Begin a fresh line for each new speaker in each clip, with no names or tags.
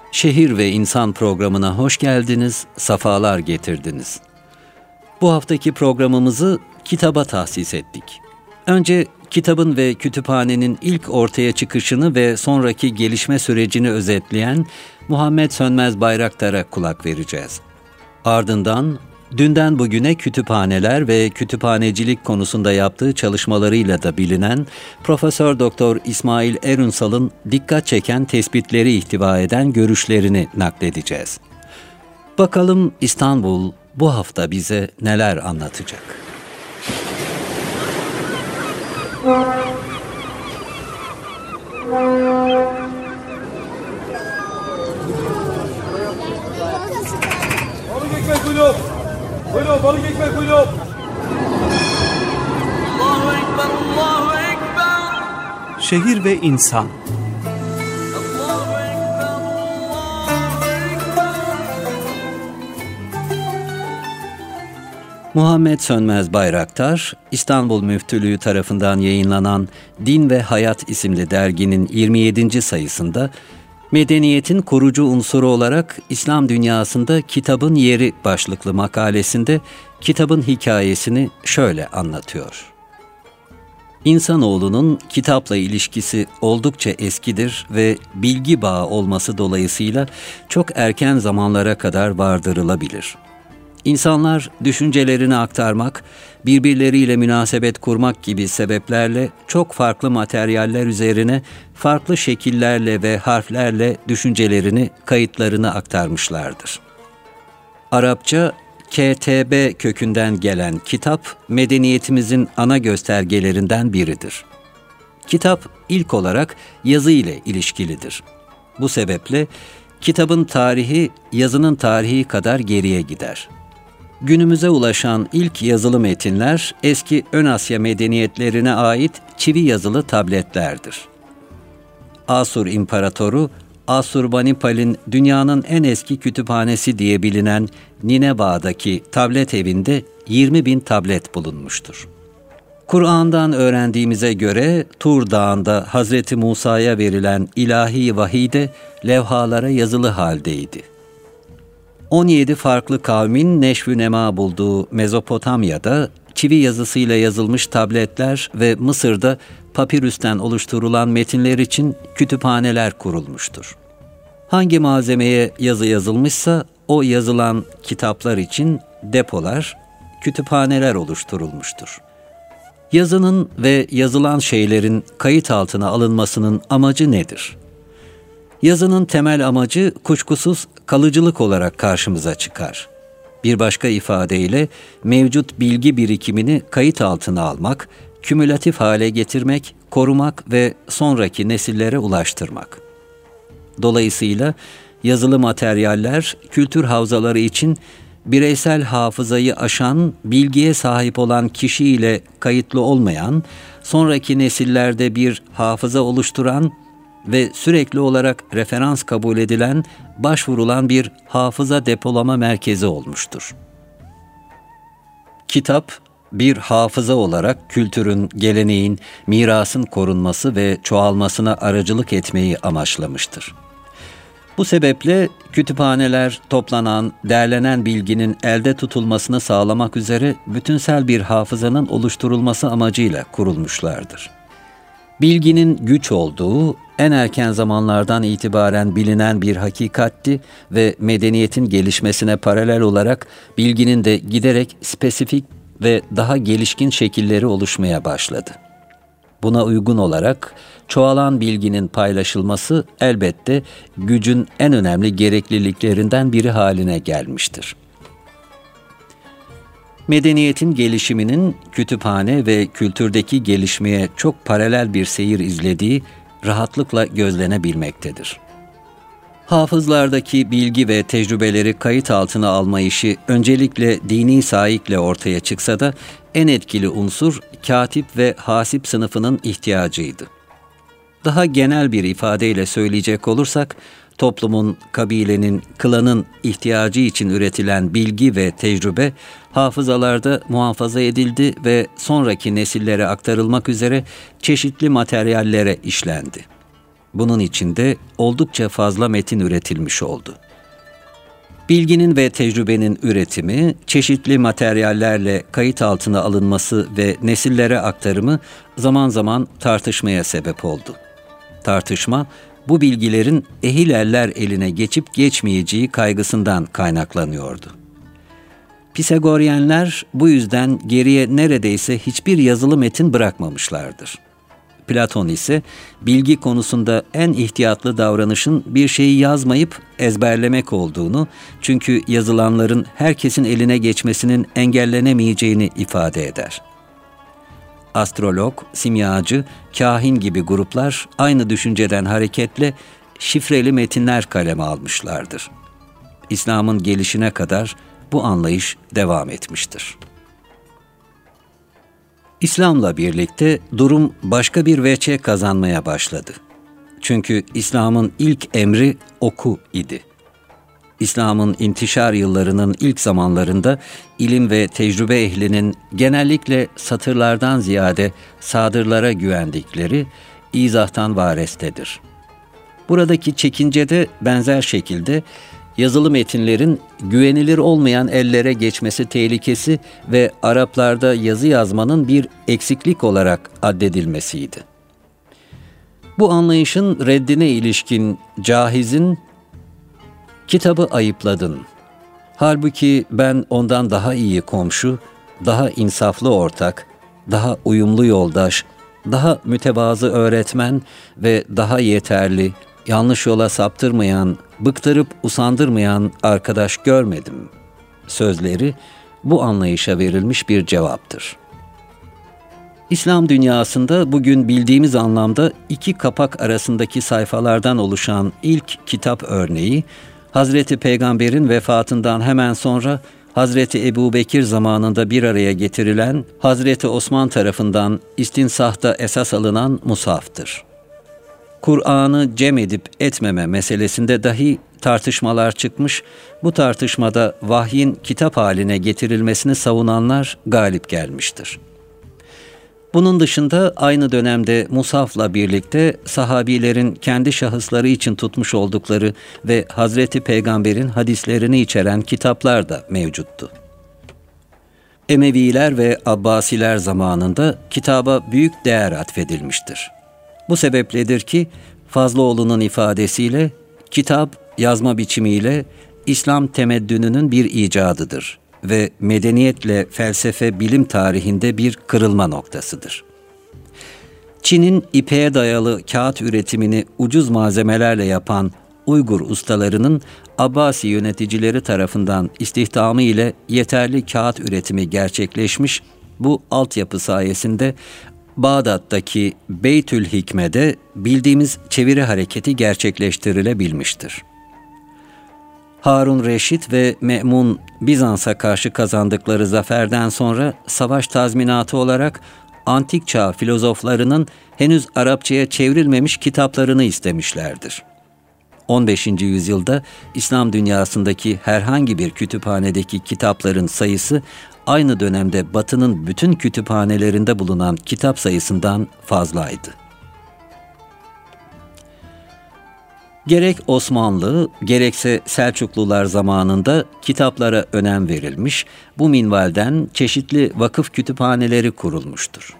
Şehir ve İnsan programına hoş geldiniz, safalar getirdiniz. Bu haftaki programımızı kitaba tahsis ettik. Önce kitabın ve kütüphanenin ilk ortaya çıkışını ve sonraki gelişme sürecini özetleyen Muhammed Sönmez Bayraktar'a kulak vereceğiz. Ardından dünden bugüne kütüphaneler ve kütüphanecilik konusunda yaptığı çalışmalarıyla da bilinen Profesör Doktor İsmail Erünsal'ın dikkat çeken tespitleri ihtiva eden görüşlerini nakledeceğiz. Bakalım İstanbul bu hafta bize neler anlatacak?
Balık ekmek buyurun. Buyurun balık ekmek buyurun.
Allahu Ekber, Allahu Ekber.
Şehir ve İnsan.
Allahu Ekber, Allahu Ekber.
Muhammed Sönmez Bayraktar, İstanbul Müftülüğü tarafından yayınlanan Din ve Hayat isimli derginin 27. sayısında medeniyetin kurucu unsuru olarak İslam dünyasında kitabın yeri başlıklı makalesinde kitabın hikayesini şöyle anlatıyor. İnsanoğlunun kitapla ilişkisi oldukça eskidir ve bilgi bağı olması dolayısıyla çok erken zamanlara kadar vardırılabilir. İnsanlar düşüncelerini aktarmak, birbirleriyle münasebet kurmak gibi sebeplerle çok farklı materyaller üzerine farklı şekillerle ve harflerle düşüncelerini, kayıtlarını aktarmışlardır. Arapça KTB kökünden gelen kitap, medeniyetimizin ana göstergelerinden biridir. Kitap ilk olarak yazı ile ilişkilidir. Bu sebeple kitabın tarihi yazının tarihi kadar geriye gider. Günümüze ulaşan ilk yazılı metinler eski Ön Asya medeniyetlerine ait çivi yazılı tabletlerdir. Asur İmparatoru Asurbanipal'in dünyanın en eski kütüphanesi diye bilinen Nineveh'daki tablet evinde 20.000 tablet bulunmuştur. Kur'an'dan öğrendiğimize göre Tur Dağı'nda Hazreti Musa'ya verilen ilahi vahiy de levhalara yazılı haldeydi. 17 farklı kavmin neşv-ü nema bulduğu Mezopotamya'da çivi yazısıyla yazılmış tabletler ve Mısır'da papirüsten oluşturulan metinler için kütüphaneler kurulmuştur. Hangi malzemeye yazı yazılmışsa o yazılan kitaplar için depolar, kütüphaneler oluşturulmuştur. Yazının ve yazılan şeylerin kayıt altına alınmasının amacı nedir? Yazının temel amacı kuşkusuz kalıcılık olarak karşımıza çıkar. Bir başka ifadeyle mevcut bilgi birikimini kayıt altına almak, kümülatif hale getirmek, korumak ve sonraki nesillere ulaştırmak. Dolayısıyla yazılı materyaller kültür havzaları için bireysel hafızayı aşan, bilgiye sahip olan kişiyle kayıtlı olmayan, sonraki nesillerde bir hafıza oluşturan ve sürekli olarak referans kabul edilen, başvurulan bir hafıza depolama merkezi olmuştur. Kitap, bir hafıza olarak kültürün, geleneğin, mirasın korunması ve çoğalmasına aracılık etmeyi amaçlamıştır. Bu sebeple kütüphaneler toplanan, derlenen bilginin elde tutulmasını sağlamak üzere bütünsel bir hafızanın oluşturulması amacıyla kurulmuşlardır. Bilginin güç olduğu, en erken zamanlardan itibaren bilinen bir hakikatti ve medeniyetin gelişmesine paralel olarak bilginin de giderek spesifik ve daha gelişkin şekilleri oluşmaya başladı. Buna uygun olarak çoğalan bilginin paylaşılması elbette gücün en önemli gerekliliklerinden biri haline gelmiştir. Medeniyetin gelişiminin kütüphane ve kültürdeki gelişmeye çok paralel bir seyir izlediği rahatlıkla gözlenebilmektedir. Hafızlardaki bilgi ve tecrübeleri kayıt altına alma işi öncelikle dini saikle ortaya çıksa da en etkili unsur katip ve hasip sınıfının ihtiyacıydı. Daha genel bir ifadeyle söyleyecek olursak, toplumun, kabilenin, klanın ihtiyacı için üretilen bilgi ve tecrübe hafızalarda muhafaza edildi ve sonraki nesillere aktarılmak üzere çeşitli materyallere işlendi. Bunun için de oldukça fazla metin üretilmiş oldu. Bilginin ve tecrübenin üretimi, çeşitli materyallerle kayıt altına alınması ve nesillere aktarımı zaman zaman tartışmaya sebep oldu. Tartışma, bu bilgilerin ehil eller eline geçip geçmeyeceği kaygısından kaynaklanıyordu. Pisagoryenler bu yüzden geriye neredeyse hiçbir yazılı metin bırakmamışlardır. Platon ise bilgi konusunda en ihtiyatlı davranışın bir şeyi yazmayıp ezberlemek olduğunu, çünkü yazılanların herkesin eline geçmesinin engellenemeyeceğini ifade eder. Astrolog, simyacı, kahin gibi gruplar aynı düşünceden hareketle şifreli metinler kaleme almışlardır. İslam'ın gelişine kadar bu anlayış devam etmiştir. İslam'la birlikte durum başka bir veçe kazanmaya başladı. Çünkü İslam'ın ilk emri oku idi. İslam'ın intişar yıllarının ilk zamanlarında ilim ve tecrübe ehlinin genellikle satırlardan ziyade sadırlara güvendikleri izahtan varestedir. Buradaki çekince de benzer şekilde yazılı metinlerin güvenilir olmayan ellere geçmesi tehlikesi ve Araplarda yazı yazmanın bir eksiklik olarak addedilmesiydi. Bu anlayışın reddine ilişkin Cahiz'in "Kitabı ayıpladın. Halbuki ben ondan daha iyi komşu, daha insaflı ortak, daha uyumlu yoldaş, daha mütevazı öğretmen ve daha yeterli, yanlış yola saptırmayan, bıktırıp usandırmayan arkadaş görmedim" sözleri bu anlayışa verilmiş bir cevaptır. İslam dünyasında bugün bildiğimiz anlamda iki kapak arasındaki sayfalardan oluşan ilk kitap örneği, Hazreti Peygamber'in vefatından hemen sonra Hazreti Ebubekir zamanında bir araya getirilen, Hazreti Osman tarafından istinsahta esas alınan mushaftır. Kur'an'ı cem edip etmeme meselesinde dahi tartışmalar çıkmış, bu tartışmada vahyin kitap haline getirilmesini savunanlar galip gelmiştir. Bunun dışında aynı dönemde mushafla birlikte sahabilerin kendi şahısları için tutmuş oldukları ve Hazreti Peygamber'in hadislerini içeren kitaplar da mevcuttu. Emeviler ve Abbasiler zamanında kitaba büyük değer atfedilmiştir. Bu sebepledir ki Fazlıoğlu'nun ifadesiyle kitap yazma biçimiyle İslam temeddününün bir icadıdır ve medeniyetle felsefe bilim tarihinde bir kırılma noktasıdır. Çin'in ipeğe dayalı kağıt üretimini ucuz malzemelerle yapan Uygur ustalarının Abbasi yöneticileri tarafından istihdamı ile yeterli kağıt üretimi gerçekleşmiş, bu altyapı sayesinde Bağdat'taki Beytül Hikme'de bildiğimiz çeviri hareketi gerçekleştirilebilmiştir. Harun Reşit ve Me'mun Bizans'a karşı kazandıkları zaferden sonra savaş tazminatı olarak antik çağ filozoflarının henüz Arapçaya çevrilmemiş kitaplarını istemişlerdir. 15. yüzyılda İslam dünyasındaki herhangi bir kütüphanedeki kitapların sayısı aynı dönemde Batı'nın bütün kütüphanelerinde bulunan kitap sayısından fazlaydı. Gerek Osmanlı, gerekse Selçuklular zamanında kitaplara önem verilmiş, bu minvalden çeşitli vakıf kütüphaneleri kurulmuştur.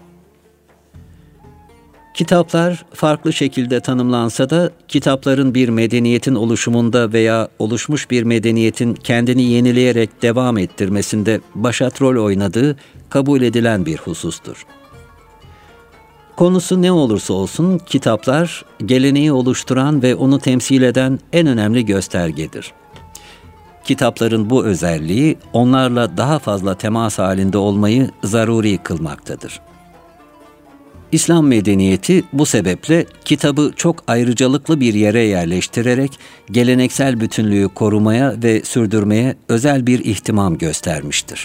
Kitaplar farklı şekilde tanımlansa da kitapların bir medeniyetin oluşumunda veya oluşmuş bir medeniyetin kendini yenileyerek devam ettirmesinde başatrol oynadığı kabul edilen bir husustur. Konusu ne olursa olsun kitaplar geleneği oluşturan ve onu temsil eden en önemli göstergedir. Kitapların bu özelliği onlarla daha fazla temas halinde olmayı zaruri kılmaktadır. İslam medeniyeti bu sebeple kitabı çok ayrıcalıklı bir yere yerleştirerek geleneksel bütünlüğü korumaya ve sürdürmeye özel bir ihtimam göstermiştir.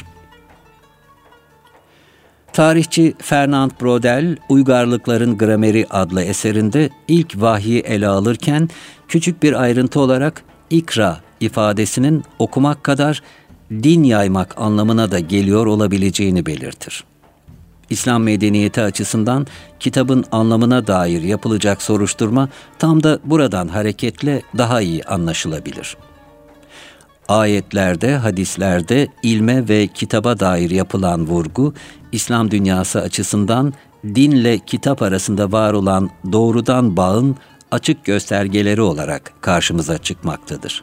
Tarihçi Fernand Braudel, Uygarlıkların Grameri adlı eserinde ilk vahyi ele alırken küçük bir ayrıntı olarak ikra ifadesinin okumak kadar din yaymak anlamına da geliyor olabileceğini belirtir. İslam medeniyeti açısından kitabın anlamına dair yapılacak soruşturma tam da buradan hareketle daha iyi anlaşılabilir. Ayetlerde, hadislerde ilme ve kitaba dair yapılan vurgu, İslam dünyası açısından dinle kitap arasında var olan doğrudan bağın açık göstergeleri olarak karşımıza çıkmaktadır.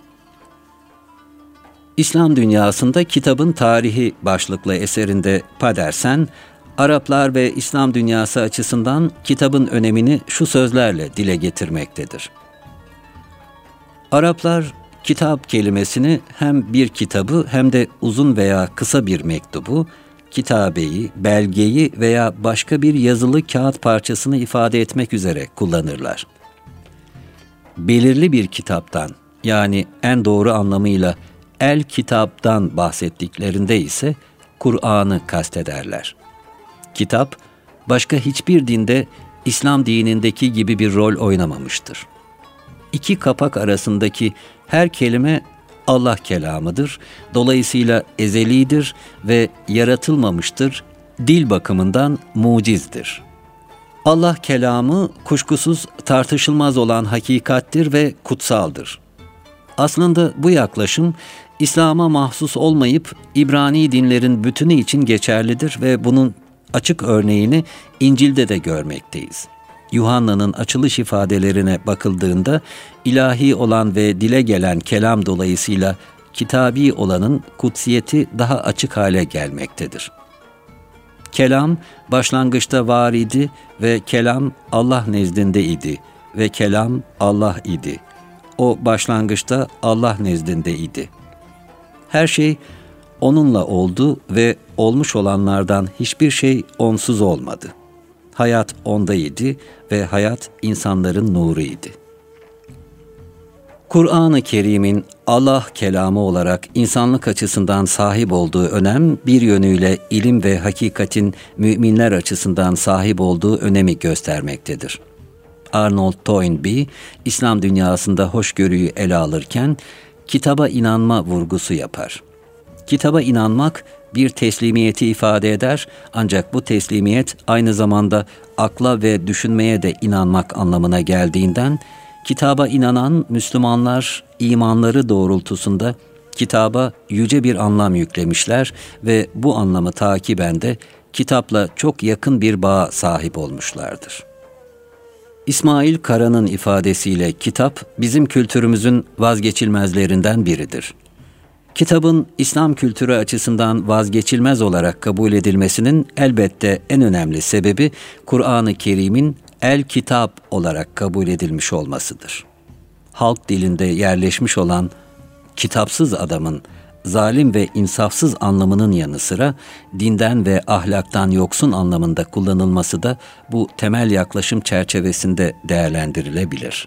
İslam dünyasında kitabın tarihi başlıklı eserinde Padersen, Araplar ve İslam dünyası açısından kitabın önemini şu sözlerle dile getirmektedir. Araplar, kitap kelimesini hem bir kitabı hem de uzun veya kısa bir mektubu, kitabeyi, belgeyi veya başka bir yazılı kağıt parçasını ifade etmek üzere kullanırlar. Belirli bir kitaptan, yani en doğru anlamıyla el kitaptan bahsettiklerinde ise Kur'an'ı kastederler. Kitap, başka hiçbir dinde İslam dinindeki gibi bir rol oynamamıştır. İki kapak arasındaki her kelime Allah kelamıdır, dolayısıyla ezelidir ve yaratılmamıştır, dil bakımından mucizdir. Allah kelamı kuşkusuz tartışılmaz olan hakikattir ve kutsaldır. Aslında bu yaklaşım İslam'a mahsus olmayıp İbrani dinlerin bütünü için geçerlidir ve bunun açık örneğini İncil'de de görmekteyiz. Yuhanna'nın açılış ifadelerine bakıldığında ilahi olan ve dile gelen kelam dolayısıyla kitabi olanın kutsiyeti daha açık hale gelmektedir. Kelam başlangıçta var idi ve kelam Allah nezdinde idi ve kelam Allah idi. O başlangıçta Allah nezdinde idi. Her şey onunla oldu ve olmuş olanlardan hiçbir şey onsuz olmadı. Hayat ondaydı ve hayat insanların nuruydu. Kur'an-ı Kerim'in Allah kelamı olarak insanlık açısından sahip olduğu önem bir yönüyle ilim ve hakikatin müminler açısından sahip olduğu önemi göstermektedir. Arnold Toynbee, İslam dünyasında hoşgörüyü ele alırken kitaba inanma vurgusu yapar. Kitaba inanmak bir teslimiyeti ifade eder ancak bu teslimiyet aynı zamanda akla ve düşünmeye de inanmak anlamına geldiğinden kitaba inanan Müslümanlar imanları doğrultusunda kitaba yüce bir anlam yüklemişler ve bu anlamı takiben de kitapla çok yakın bir bağa sahip olmuşlardır. İsmail Kara'nın ifadesiyle kitap bizim kültürümüzün vazgeçilmezlerinden biridir. Kitabın İslam kültürü açısından vazgeçilmez olarak kabul edilmesinin elbette en önemli sebebi Kur'an-ı Kerim'in el-kitap olarak kabul edilmiş olmasıdır. Halk dilinde yerleşmiş olan kitapsız adamın zalim ve insafsız anlamının yanı sıra dinden ve ahlaktan yoksun anlamında kullanılması da bu temel yaklaşım çerçevesinde değerlendirilebilir.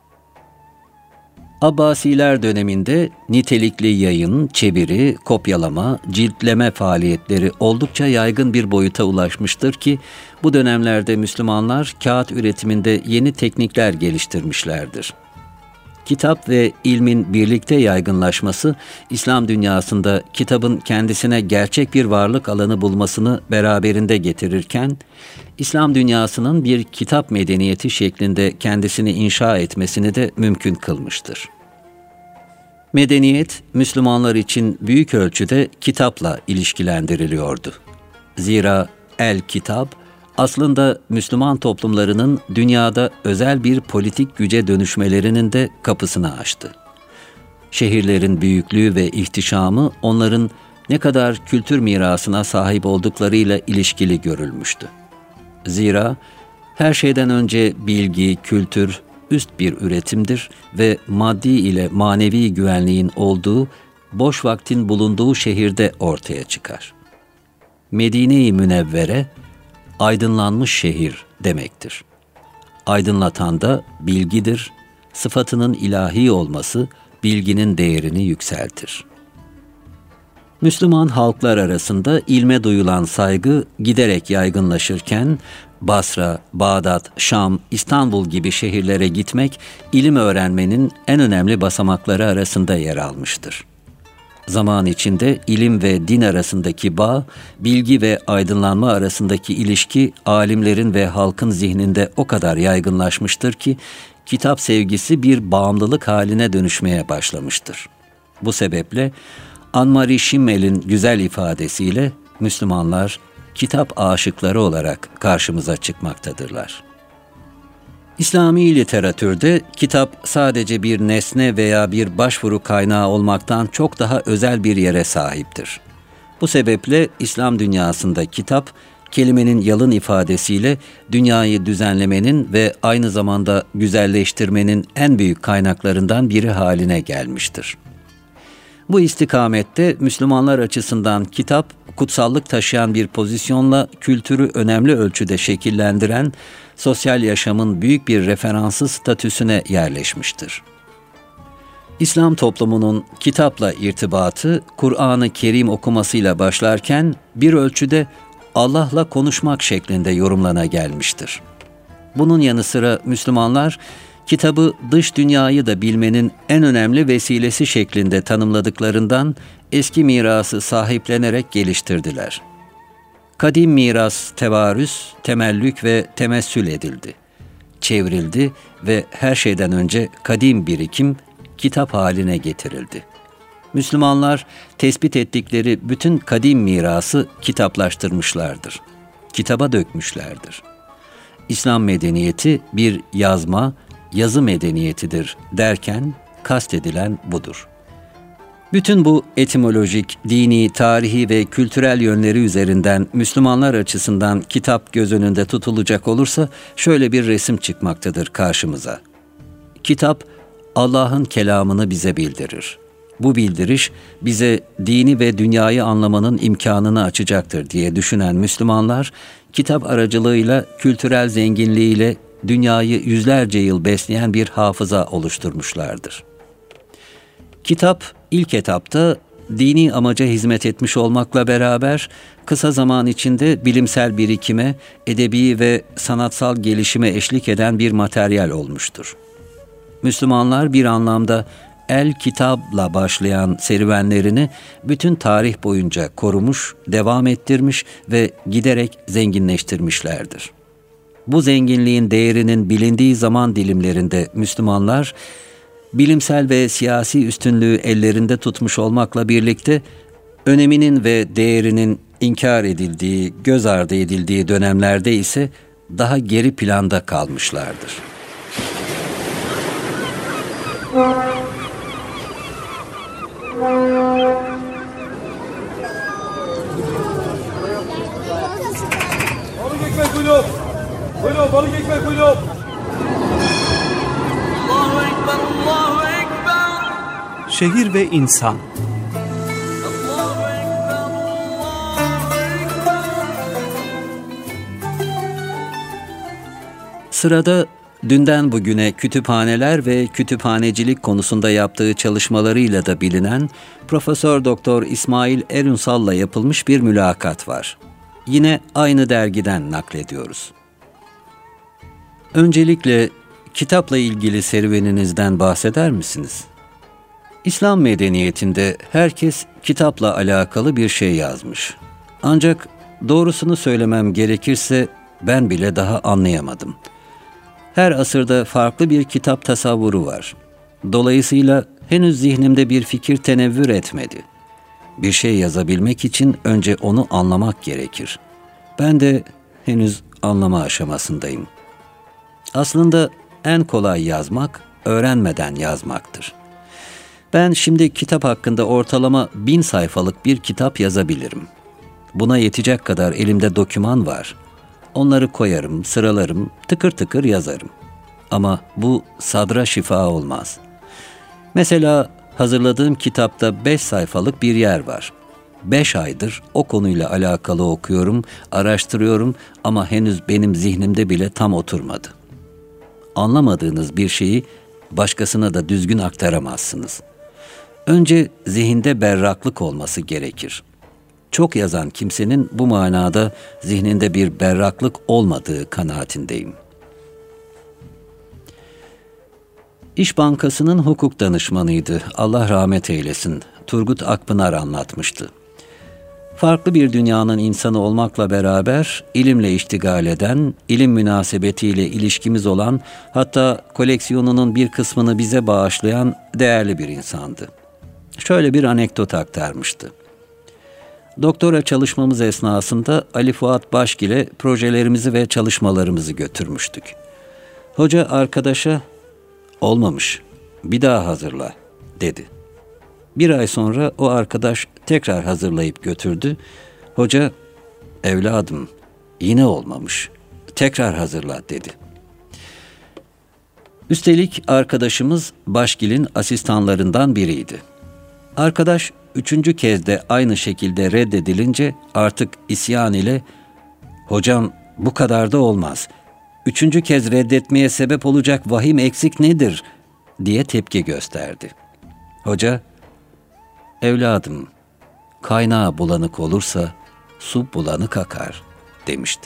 Abbasiler döneminde nitelikli yayın, çeviri, kopyalama, ciltleme faaliyetleri oldukça yaygın bir boyuta ulaşmıştır ki bu dönemlerde Müslümanlar kağıt üretiminde yeni teknikler geliştirmişlerdir. Kitap ve ilmin birlikte yaygınlaşması, İslam dünyasında kitabın kendisine gerçek bir varlık alanı bulmasını beraberinde getirirken, İslam dünyasının bir kitap medeniyeti şeklinde kendisini inşa etmesini de mümkün kılmıştır. Medeniyet, Müslümanlar için büyük ölçüde kitapla ilişkilendiriliyordu. Zira el-kitap, aslında Müslüman toplumlarının dünyada özel bir politik güce dönüşmelerinin de kapısını açtı. Şehirlerin büyüklüğü ve ihtişamı onların ne kadar kültür mirasına sahip olduklarıyla ilişkili görülmüştü. Zira her şeyden önce bilgi, kültür üst bir üretimdir ve maddi ile manevi güvenliğin olduğu, boş vaktin bulunduğu şehirde ortaya çıkar. Medine-i Münevvere, aydınlanmış şehir demektir. Aydınlatan da bilgidir, sıfatının ilahi olması bilginin değerini yükseltir. Müslüman halklar arasında ilme duyulan saygı giderek yaygınlaşırken, Basra, Bağdat, Şam, İstanbul gibi şehirlere gitmek, ilim öğrenmenin en önemli basamakları arasında yer almıştır. Zaman içinde ilim ve din arasındaki bağ, bilgi ve aydınlanma arasındaki ilişki alimlerin ve halkın zihninde o kadar yaygınlaşmıştır ki kitap sevgisi bir bağımlılık haline dönüşmeye başlamıştır. Bu sebeple Anne-Marie Schimmel'in güzel ifadesiyle Müslümanlar kitap aşıkları olarak karşımıza çıkmaktadırlar. İslami literatürde kitap sadece bir nesne veya bir başvuru kaynağı olmaktan çok daha özel bir yere sahiptir. Bu sebeple İslam dünyasında kitap, kelimenin yalın ifadesiyle dünyayı düzenlemenin ve aynı zamanda güzelleştirmenin en büyük kaynaklarından biri haline gelmiştir. Bu istikamette Müslümanlar açısından kitap, kutsallık taşıyan bir pozisyonla kültürü önemli ölçüde şekillendiren, sosyal yaşamın büyük bir referansı statüsüne yerleşmiştir. İslam toplumunun kitapla irtibatı, Kur'an-ı Kerim okumasıyla başlarken bir ölçüde Allah'la konuşmak şeklinde yorumlana gelmiştir. Bunun yanı sıra Müslümanlar, kitabı dış dünyayı da bilmenin en önemli vesilesi şeklinde tanımladıklarından eski mirası sahiplenerek geliştirdiler. Kadim miras tevarüs, temellük ve temessül edildi. Çevrildi ve her şeyden önce kadim birikim kitap haline getirildi. Müslümanlar tespit ettikleri bütün kadim mirası kitaplaştırmışlardır. Kitaba dökmüşlerdir. İslam medeniyeti bir yazı medeniyetidir derken kastedilen budur. Bütün bu etimolojik, dini, tarihi ve kültürel yönleri üzerinden Müslümanlar açısından kitap göz önünde tutulacak olursa şöyle bir resim çıkmaktadır karşımıza. Kitap, Allah'ın kelamını bize bildirir. Bu bildiriş bize dini ve dünyayı anlamanın imkanını açacaktır diye düşünen Müslümanlar, kitap aracılığıyla kültürel zenginliğiyle dünyayı yüzlerce yıl besleyen bir hafıza oluşturmuşlardır. Kitap, ilk etapta dini amaca hizmet etmiş olmakla beraber kısa zaman içinde bilimsel birikime, edebi ve sanatsal gelişime eşlik eden bir materyal olmuştur. Müslümanlar bir anlamda el-kitapla başlayan serüvenlerini bütün tarih boyunca korumuş, devam ettirmiş ve giderek zenginleştirmişlerdir. Bu zenginliğin değerinin bilindiği zaman dilimlerinde Müslümanlar, bilimsel ve siyasi üstünlüğü ellerinde tutmuş olmakla birlikte, öneminin ve değerinin inkar edildiği, göz ardı edildiği dönemlerde ise daha geri planda kalmışlardır.
Balık ekmek buyurun. Buyurun balık ekmek buyurun.
Allahu Ekber, Allahu Ekber.
Şehir ve insan.
Allahu Ekber, Allahu Ekber.
Sırada dünden bugüne kütüphaneler ve kütüphanecilik konusunda yaptığı çalışmalarıyla da bilinen Profesör Doktor İsmail Erünsal'la yapılmış bir mülakat var. Yine aynı dergiden naklediyoruz. Öncelikle kitapla ilgili serüveninizden bahseder misiniz? İslam medeniyetinde herkes kitapla alakalı bir şey yazmış. Ancak doğrusunu söylemem gerekirse ben bile daha anlayamadım. Her asırda farklı bir kitap tasavvuru var. Dolayısıyla henüz zihnimde bir fikir tenevvür etmedi. Bir şey yazabilmek için önce onu anlamak gerekir. Ben de henüz anlama aşamasındayım. Aslında en kolay yazmak, öğrenmeden yazmaktır. Ben şimdi kitap hakkında ortalama 1000 sayfalık bir kitap yazabilirim. Buna yetecek kadar elimde doküman var. Onları koyarım, sıralarım, tıkır tıkır yazarım. Ama bu sadra şifa olmaz. Mesela hazırladığım kitapta 5 sayfalık bir yer var. 5 aydır o konuyla alakalı okuyorum, araştırıyorum ama henüz benim zihnimde bile tam oturmadı. Anlamadığınız bir şeyi başkasına da düzgün aktaramazsınız. Önce zihinde berraklık olması gerekir. Çok yazan kimsenin bu manada zihninde bir berraklık olmadığı kanaatindeyim. İş Bankası'nın hukuk danışmanıydı. Allah rahmet eylesin. Turgut Akpınar anlatmıştı. Farklı bir dünyanın insanı olmakla beraber ilimle iştigal eden, ilim münasebetiyle ilişkimiz olan, hatta koleksiyonunun bir kısmını bize bağışlayan değerli bir insandı. Şöyle bir anekdot aktarmıştı. Doktora çalışmamız esnasında Ali Fuat Başgil'e projelerimizi ve çalışmalarımızı götürmüştük. Hoca arkadaşa, "Olmamış, bir daha hazırla," dedi. Bir ay sonra o arkadaş tekrar hazırlayıp götürdü. Hoca, "Evladım, yine olmamış, tekrar hazırla," dedi. Üstelik arkadaşımız Başgil'in asistanlarından biriydi. Arkadaş 3. kez de aynı şekilde reddedilince artık isyan ile, "Hocam, bu kadar da olmaz. 3. kez reddetmeye sebep olacak vahim eksik nedir?" diye tepki gösterdi. Hoca, "Evladım, kaynağı bulanık olursa su bulanık akar," demişti.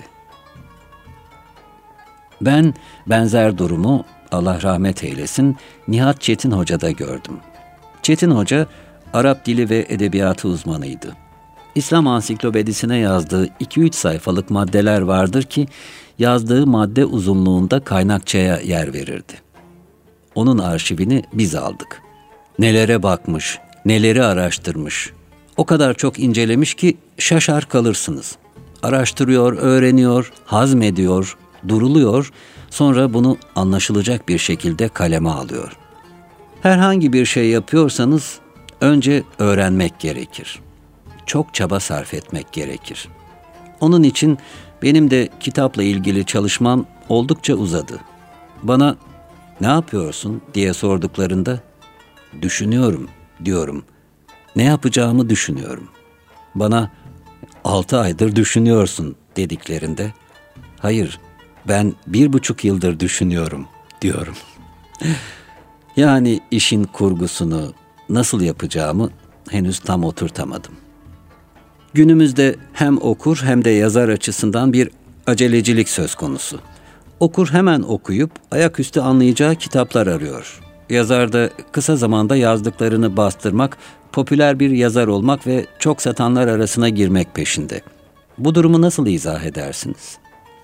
Ben benzer durumu, Allah rahmet eylesin, Nihat Çetin Hoca'da gördüm. Çetin Hoca, Arap dili ve edebiyatı uzmanıydı. İslam Ansiklopedisine yazdığı 2-3 sayfalık maddeler vardır ki, yazdığı madde uzunluğunda kaynakçaya yer verirdi. Onun arşivini biz aldık. Nelere bakmış, neleri araştırmış. O kadar çok incelemiş ki şaşar kalırsınız. Araştırıyor, öğreniyor, hazmediyor, duruluyor, sonra bunu anlaşılacak bir şekilde kaleme alıyor. Herhangi bir şey yapıyorsanız önce öğrenmek gerekir. Çok çaba sarf etmek gerekir. Onun için benim de kitapla ilgili çalışmam oldukça uzadı. Bana "Ne yapıyorsun?" diye sorduklarında, "Düşünüyorum," diyorum. "Ne yapacağımı düşünüyorum." Bana 6 aydır düşünüyorsun dediklerinde, "Hayır, ben 1,5 yıldır düşünüyorum," diyorum. Yani işin kurgusunu nasıl yapacağımı henüz tam oturtamadım. Günümüzde hem okur hem de yazar açısından bir acelecilik söz konusu. Okur hemen okuyup ayaküstü anlayacağı kitaplar arıyor. Yazar da kısa zamanda yazdıklarını bastırmak, popüler bir yazar olmak ve çok satanlar arasına girmek peşinde. Bu durumu nasıl izah edersiniz?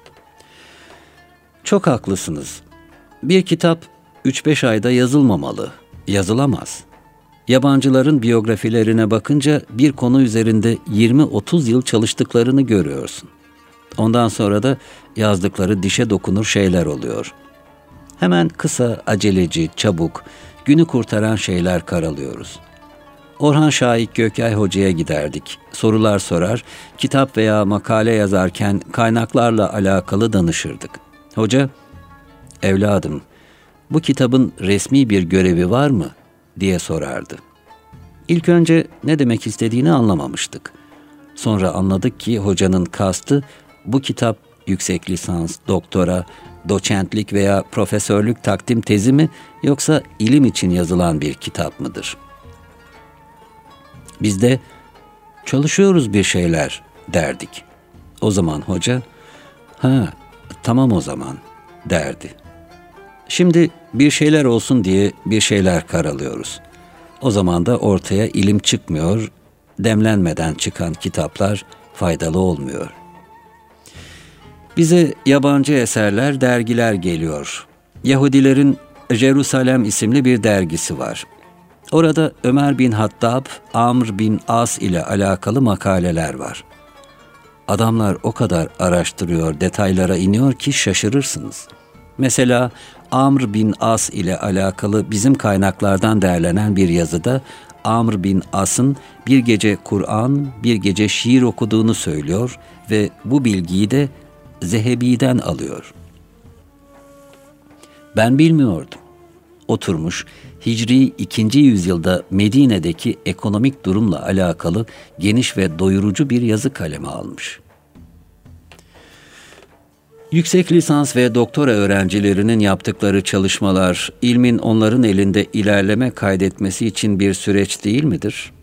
Çok haklısınız. Bir kitap 3-5 ayda yazılmamalı, yazılamaz. Yabancıların biyografilerine bakınca bir konu üzerinde 20-30 yıl çalıştıklarını görüyorsun. Ondan sonra da yazdıkları dişe dokunur şeyler oluyor. Hemen kısa, aceleci, çabuk, günü kurtaran şeyler karalıyoruz. Orhan Şahik Gökay Hoca'ya giderdik. Sorular sorar, kitap veya makale yazarken kaynaklarla alakalı danışırdık. Hoca, "Evladım, bu kitabın resmi bir görevi var mı?" diye sorardı. İlk önce ne demek istediğini anlamamıştık. Sonra anladık ki hocanın kastı, bu kitap yüksek lisans, doktora, doçentlik veya profesörlük takdim tezi mi, yoksa ilim için yazılan bir kitap mıdır? Biz de "Çalışıyoruz bir şeyler," derdik. O zaman hoca, "Ha, tamam o zaman," derdi. Şimdi bir şeyler olsun diye bir şeyler karalıyoruz. O zaman da ortaya ilim çıkmıyor, demlenmeden çıkan kitaplar faydalı olmuyor. Bize yabancı eserler, dergiler geliyor. Yahudilerin Jerusalem isimli bir dergisi var. Orada Ömer bin Hattab, Amr bin As ile alakalı makaleler var. Adamlar o kadar araştırıyor, detaylara iniyor ki şaşırırsınız. Mesela Amr bin As ile alakalı bizim kaynaklardan derlenen bir yazıda Amr bin As'ın bir gece Kur'an, bir gece şiir okuduğunu söylüyor ve bu bilgiyi de Zehebi'den alıyor. Ben bilmiyordum. Oturmuş Hicri 2. yüzyılda Medine'deki ekonomik durumla alakalı geniş ve doyurucu bir yazı kaleme almış. Yüksek lisans ve doktora öğrencilerinin yaptıkları çalışmalar, ilmin onların elinde ilerleme kaydetmesi için bir süreç değil midir?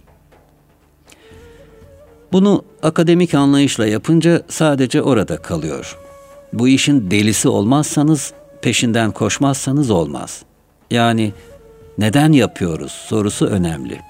Bunu akademik anlayışla yapınca sadece orada kalıyor. Bu işin delisi olmazsanız, peşinden koşmazsanız olmaz. Yani neden yapıyoruz sorusu önemli.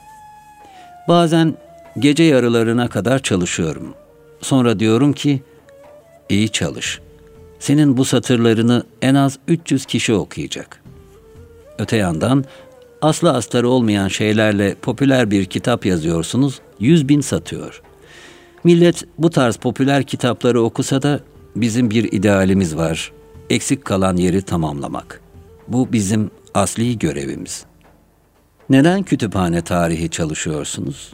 Bazen gece yarılarına kadar çalışıyorum. Sonra diyorum ki, iyi çalış. Senin bu satırlarını en az 300 kişi okuyacak. Öte yandan aslı astarı olmayan şeylerle popüler bir kitap yazıyorsunuz, 100.000 satıyor. Millet bu tarz popüler kitapları okusa da bizim bir idealimiz var. Eksik kalan yeri tamamlamak. Bu bizim asli görevimiz. Neden kütüphane tarihi çalışıyorsunuz?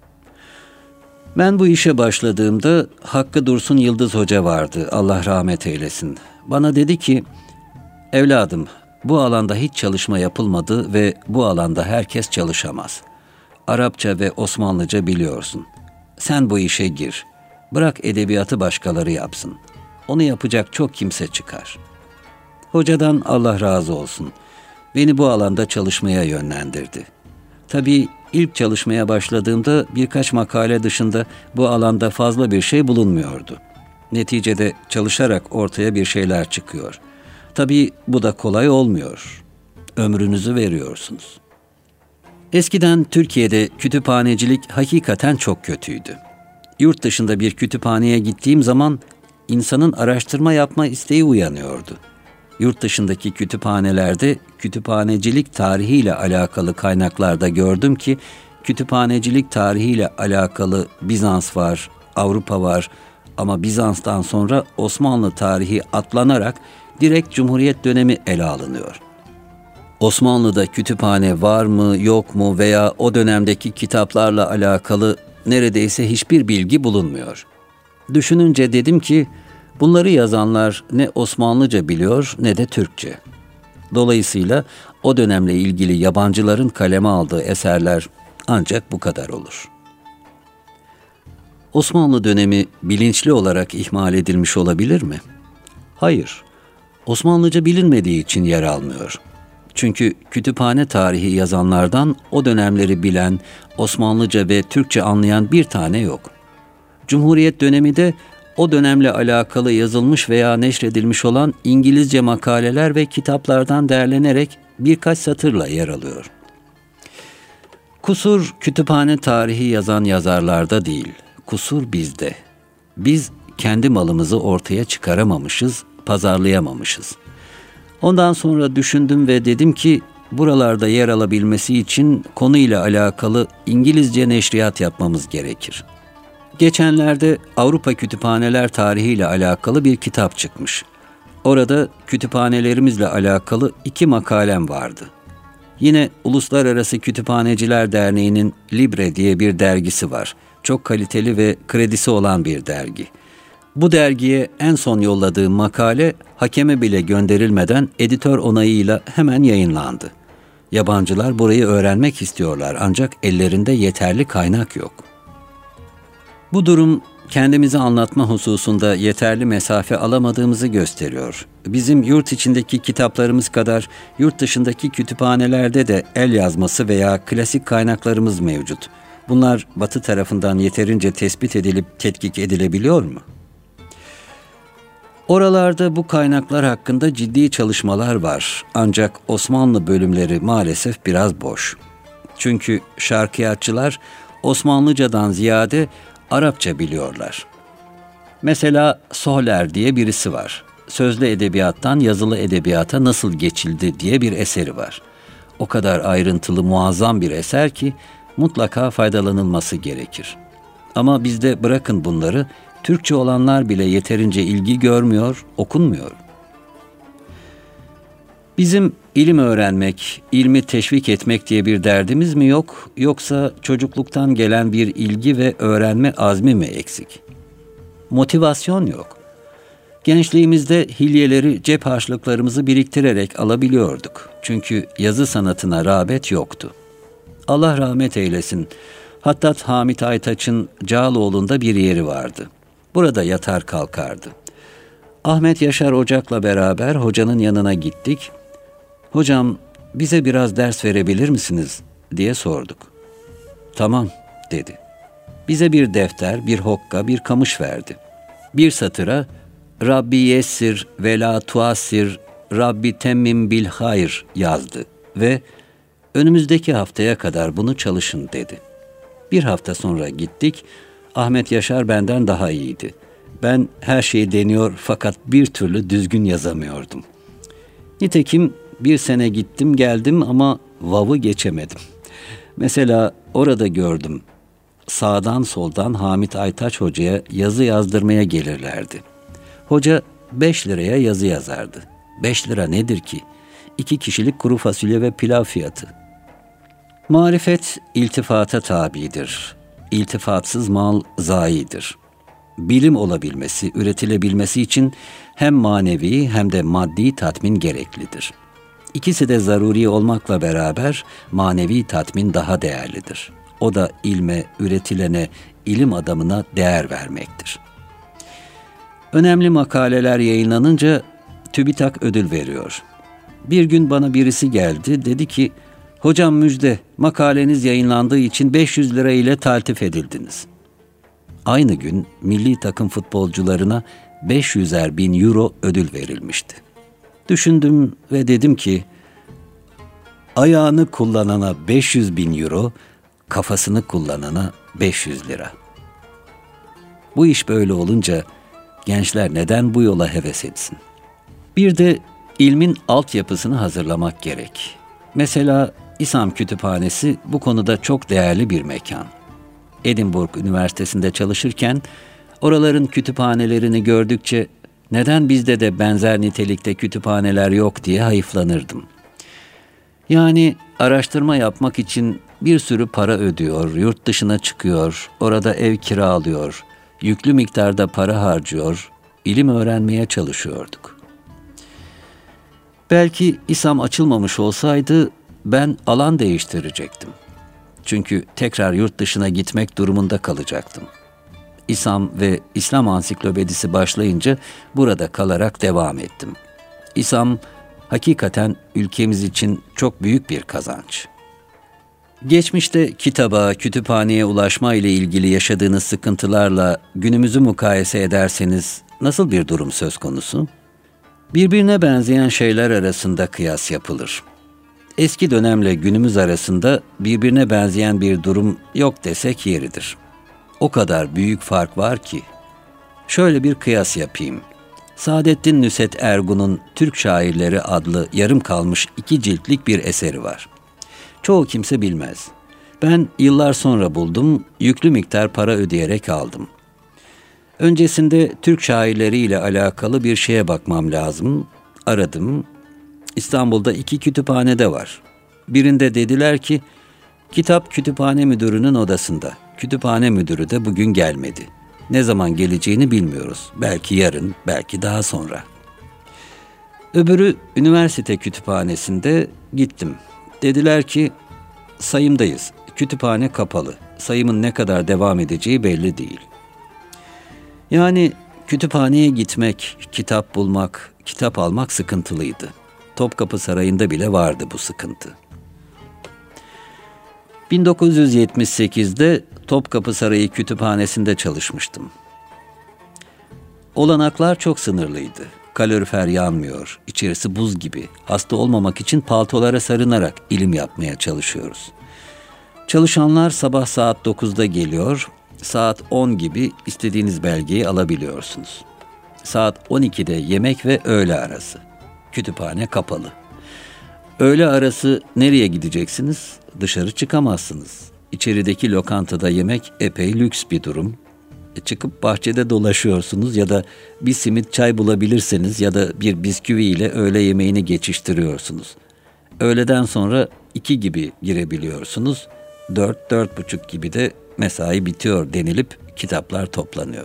Ben bu işe başladığımda Hakkı Dursun Yıldız Hoca vardı, Allah rahmet eylesin. Bana dedi ki, evladım bu alanda hiç çalışma yapılmadı ve bu alanda herkes çalışamaz. Arapça ve Osmanlıca biliyorsun. Sen bu işe gir. Bırak edebiyatı başkaları yapsın. Onu yapacak çok kimse çıkar. Hocadan Allah razı olsun. Beni bu alanda çalışmaya yönlendirdi. Tabii ilk çalışmaya başladığımda birkaç makale dışında bu alanda fazla bir şey bulunmuyordu. Neticede çalışarak ortaya bir şeyler çıkıyor. Tabii bu da kolay olmuyor. Ömrünüzü veriyorsunuz. Eskiden Türkiye'de kütüphanecilik hakikaten çok kötüydü. Yurt dışında bir kütüphaneye gittiğim zaman insanın araştırma yapma isteği uyanıyordu. Yurt dışındaki kütüphanelerde kütüphanecilik tarihiyle alakalı kaynaklarda gördüm ki kütüphanecilik tarihiyle alakalı Bizans var, Avrupa var ama Bizans'tan sonra Osmanlı tarihi atlanarak direkt Cumhuriyet dönemi ele alınıyor. Osmanlı'da kütüphane var mı yok mu veya o dönemdeki kitaplarla alakalı neredeyse hiçbir bilgi bulunmuyor. Düşününce dedim ki bunları yazanlar ne Osmanlıca biliyor ne de Türkçe. Dolayısıyla o dönemle ilgili yabancıların kaleme aldığı eserler ancak bu kadar olur. Osmanlı dönemi bilinçli olarak ihmal edilmiş olabilir mi? Hayır. Osmanlıca bilinmediği için yer almıyor. Çünkü kütüphane tarihi yazanlardan o dönemleri bilen, Osmanlıca ve Türkçe anlayan bir tane yok. Cumhuriyet dönemi de o dönemle alakalı yazılmış veya neşredilmiş olan İngilizce makaleler ve kitaplardan derlenerek birkaç satırla yer alıyor. Kusur kütüphane tarihi yazan yazarlarda değil, kusur bizde. Biz kendi malımızı ortaya çıkaramamışız, pazarlayamamışız. Ondan sonra düşündüm ve dedim ki buralarda yer alabilmesi için konuyla alakalı İngilizce neşriyat yapmamız gerekir. Geçenlerde Avrupa Kütüphaneler tarihiyle alakalı bir kitap çıkmış. Orada kütüphanelerimizle alakalı 2 makalem vardı. Yine Uluslararası Kütüphaneciler Derneği'nin Libre diye bir dergisi var. Çok kaliteli ve kredisi olan bir dergi. Bu dergiye en son yolladığım makale hakeme bile gönderilmeden editör onayıyla hemen yayınlandı. Yabancılar burayı öğrenmek istiyorlar ancak ellerinde yeterli kaynak yok. Bu durum kendimizi anlatma hususunda yeterli mesafe alamadığımızı gösteriyor. Bizim yurt içindeki kitaplarımız kadar yurt dışındaki kütüphanelerde de el yazması veya klasik kaynaklarımız mevcut. Bunlar Batı tarafından yeterince tespit edilip tetkik edilebiliyor mu? Oralarda bu kaynaklar hakkında ciddi çalışmalar var. Ancak Osmanlı bölümleri maalesef biraz boş. Çünkü şarkiyatçılar Osmanlıcadan ziyade Arapça biliyorlar. Mesela Sohler diye birisi var. Sözlü edebiyattan yazılı edebiyata nasıl geçildi diye bir eseri var. O kadar ayrıntılı, muazzam bir eser ki mutlaka faydalanılması gerekir. Ama bizde bırakın bunları, Türkçe olanlar bile yeterince ilgi görmüyor, okunmuyor. Bizim ilim öğrenmek, ilmi teşvik etmek diye bir derdimiz mi yok, yoksa çocukluktan gelen bir ilgi ve öğrenme azmi mi eksik? Motivasyon yok. Gençliğimizde hilyeleri, cep harçlıklarımızı biriktirerek alabiliyorduk. Çünkü yazı sanatına rağbet yoktu. Allah rahmet eylesin, Hattat Hamit Aytaç'ın Cağaloğlu'nda bir yeri vardı. Burada yatar kalkardı. Ahmet Yaşar Ocak'la beraber hocanın yanına gittik. "Hocam, bize biraz ders verebilir misiniz?" diye sorduk. "Tamam," dedi. Bize bir defter, bir hokka, bir kamış verdi. Bir satıra "Rabbi yessir ve la tuassir, Rabbi temmim bil hayr yazdı ve önümüzdeki haftaya kadar bunu çalışın dedi. Bir hafta sonra gittik. Ahmet Yaşar benden daha iyiydi. Ben her şeyi deniyor fakat bir türlü düzgün yazamıyordum. Nitekim bir sene gittim geldim ama vav'ı geçemedim. Mesela orada gördüm. Sağdan soldan Hamit Aytaç Hoca'ya yazı yazdırmaya gelirlerdi. Hoca 5 liraya yazı yazardı. 5 lira nedir ki? 2 kişilik kuru fasulye ve pilav fiyatı. Marifet iltifata tabidir. İltifatsız mal zayidir. Bilim olabilmesi, üretilebilmesi için hem manevi hem de maddi tatmin gereklidir. İkisi de zaruri olmakla beraber manevi tatmin daha değerlidir. O da ilme, üretilene, ilim adamına değer vermektir. Önemli makaleler yayınlanınca TÜBİTAK ödül veriyor. Bir gün bana birisi geldi, dedi ki, "Hocam müjde, makaleniz yayınlandığı için 500 lira ile taltif edildiniz." Aynı gün milli takım futbolcularına 500'er bin euro ödül verilmişti. Düşündüm ve dedim ki, ayağını kullanana 500 bin euro, kafasını kullanana 500 lira. Bu iş böyle olunca gençler neden bu yola heves etsin? Bir de ilmin altyapısını hazırlamak gerek. Mesela İSAM Kütüphanesi bu konuda çok değerli bir mekan. Edinburgh Üniversitesi'nde çalışırken oraların kütüphanelerini gördükçe neden bizde de benzer nitelikte kütüphaneler yok diye hayıflanırdım. Yani araştırma yapmak için bir sürü para ödüyor, yurt dışına çıkıyor, orada ev kiralıyor, yüklü miktarda para harcıyor, ilim öğrenmeye çalışıyorduk. Belki İSAM açılmamış olsaydı ben alan değiştirecektim. Çünkü tekrar yurt dışına gitmek durumunda kalacaktım. İSAM ve İslam Ansiklopedisi başlayınca burada kalarak devam ettim. İSAM hakikaten ülkemiz için çok büyük bir kazanç. Geçmişte kitaba, kütüphaneye ulaşma ile ilgili yaşadığınız sıkıntılarla günümüzü mukayese ederseniz nasıl bir durum söz konusu? Birbirine benzeyen şeyler arasında kıyas yapılır. Eski dönemle günümüz arasında birbirine benzeyen bir durum yok desek yeridir. O kadar büyük fark var ki. Şöyle bir kıyas yapayım. Saadettin Nusret Ergun'un Türk Şairleri adlı yarım kalmış 2 ciltlik bir eseri var. Çoğu kimse bilmez. Ben yıllar sonra buldum, yüklü miktar para ödeyerek aldım. Öncesinde Türk şairleri ile alakalı bir şeye bakmam lazım. Aradım. İstanbul'da 2 kütüphanede var. Birinde dediler ki, kitap kütüphane müdürünün odasında. Kütüphane müdürü de bugün gelmedi. Ne zaman geleceğini bilmiyoruz. Belki yarın, belki daha sonra. Öbürü üniversite kütüphanesinde, gittim. Dediler ki, sayımdayız. Kütüphane kapalı. Sayımın ne kadar devam edeceği belli değil. Yani kütüphaneye gitmek, kitap bulmak, kitap almak sıkıntılıydı. Topkapı Sarayı'nda bile vardı bu sıkıntı. 1978'de Topkapı Sarayı Kütüphanesi'nde çalışmıştım. Olanaklar çok sınırlıydı. Kalorifer yanmıyor, içerisi buz gibi. Hasta olmamak için paltolara sarınarak ilim yapmaya çalışıyoruz. Çalışanlar sabah saat 9'da geliyor, saat 10 gibi istediğiniz belgeyi alabiliyorsunuz. Saat 12'de yemek ve öğle arası. Kütüphane kapalı. Öğle arası nereye gideceksiniz? Dışarı çıkamazsınız. İçerideki lokantada yemek epey lüks bir durum. Çıkıp bahçede dolaşıyorsunuz ya da bir simit çay bulabilirseniz ya da bir bisküvi ile öğle yemeğini geçiştiriyorsunuz. Öğleden sonra 2 gibi girebiliyorsunuz. 4-4.30 gibi de mesai bitiyor denilip kitaplar toplanıyor.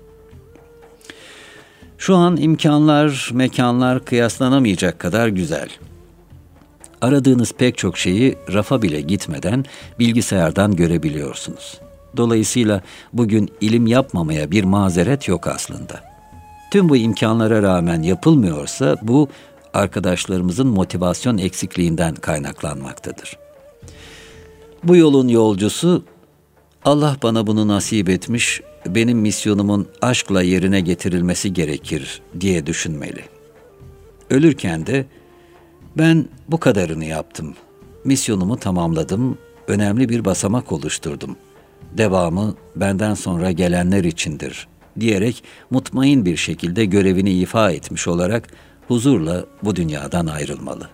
Şu an imkanlar, mekanlar kıyaslanamayacak kadar güzel. Aradığınız pek çok şeyi rafa bile gitmeden bilgisayardan görebiliyorsunuz. Dolayısıyla bugün ilim yapmamaya bir mazeret yok aslında. Tüm bu imkanlara rağmen yapılmıyorsa bu arkadaşlarımızın motivasyon eksikliğinden kaynaklanmaktadır. Bu yolun yolcusu, Allah bana bunu nasip etmiş, benim misyonumun aşkla yerine getirilmesi gerekir diye düşünmeli. Ölürken de ben bu kadarını yaptım, misyonumu tamamladım, önemli bir basamak oluşturdum. Devamı benden sonra gelenler içindir diyerek mutmain bir şekilde görevini ifa etmiş olarak huzurla bu dünyadan ayrılmalı.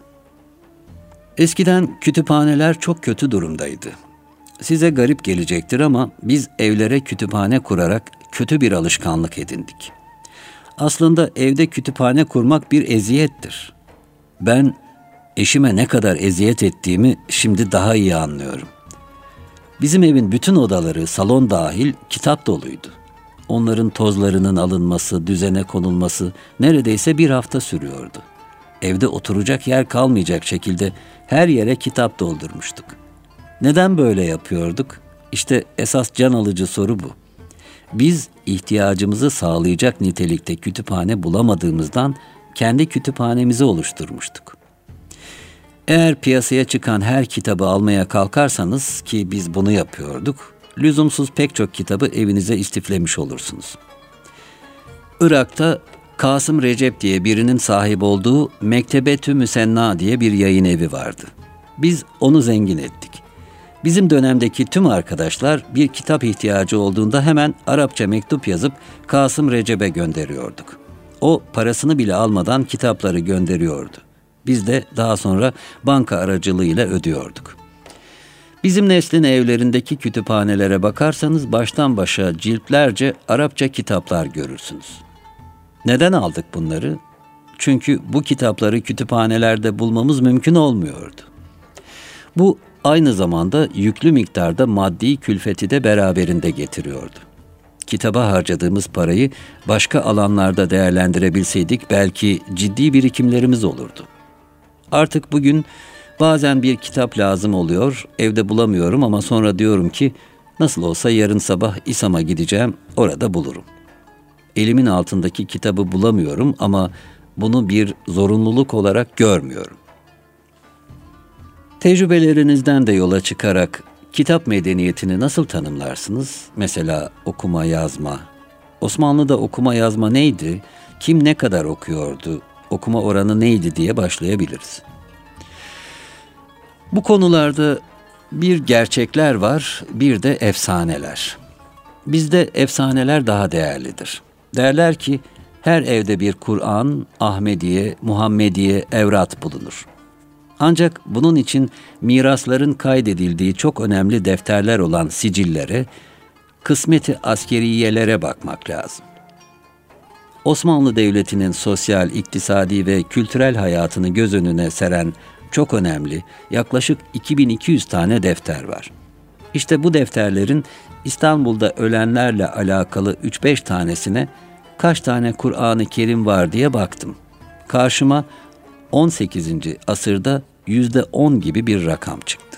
Eskiden kütüphaneler çok kötü durumdaydı. Size garip gelecektir ama biz evlere kütüphane kurarak kötü bir alışkanlık edindik. Aslında evde kütüphane kurmak bir eziyettir. Ben eşime ne kadar eziyet ettiğimi şimdi daha iyi anlıyorum. Bizim evin bütün odaları, salon dahil, kitap doluydu. Onların tozlarının alınması, düzene konulması neredeyse bir hafta sürüyordu. Evde oturacak yer kalmayacak şekilde her yere kitap doldurmuştuk. Neden böyle yapıyorduk? İşte esas can alıcı soru bu. Biz ihtiyacımızı sağlayacak nitelikte kütüphane bulamadığımızdan kendi kütüphanemizi oluşturmuştuk. Eğer piyasaya çıkan her kitabı almaya kalkarsanız, ki biz bunu yapıyorduk, lüzumsuz pek çok kitabı evinize istiflemiş olursunuz. Irak'ta Kasım Recep diye birinin sahip olduğu Mektebetü Müsenna diye bir yayın evi vardı. Biz onu zengin ettik. Bizim dönemdeki tüm arkadaşlar bir kitap ihtiyacı olduğunda hemen Arapça mektup yazıp Kasım Recep'e gönderiyorduk. O parasını bile almadan kitapları gönderiyordu. Biz de daha sonra banka aracılığıyla ödüyorduk. Bizim neslin evlerindeki kütüphanelere bakarsanız baştan başa ciltlerce Arapça kitaplar görürsünüz. Neden aldık bunları? Çünkü bu kitapları kütüphanelerde bulmamız mümkün olmuyordu. Bu aynı zamanda yüklü miktarda maddi külfeti de beraberinde getiriyordu. Kitaba harcadığımız parayı başka alanlarda değerlendirebilseydik belki ciddi birikimlerimiz olurdu. Artık bugün bazen bir kitap lazım oluyor, evde bulamıyorum ama sonra diyorum ki nasıl olsa yarın sabah İSAM'a gideceğim, orada bulurum. Elimin altındaki kitabı bulamıyorum ama bunu bir zorunluluk olarak görmüyorum. Tecrübelerinizden de yola çıkarak kitap medeniyetini nasıl tanımlarsınız? Mesela okuma yazma. Osmanlı'da okuma yazma neydi? Kim ne kadar okuyordu? Okuma oranı neydi diye başlayabiliriz. Bu konularda bir gerçekler var, bir de efsaneler. Bizde efsaneler daha değerlidir. Derler ki her evde bir Kur'an, Ahmediye, Muhammediye, evrat bulunur. Ancak bunun için mirasların kaydedildiği çok önemli defterler olan sicillere, kısmeti askeriyelere bakmak lazım. Osmanlı Devleti'nin sosyal, iktisadi ve kültürel hayatını göz önüne seren çok önemli, yaklaşık 2200 tane defter var. İşte bu defterlerin İstanbul'da ölenlerle alakalı 3-5 tanesine kaç tane Kur'an-ı Kerim var diye baktım. Karşıma 18. asırda %10 gibi bir rakam çıktı.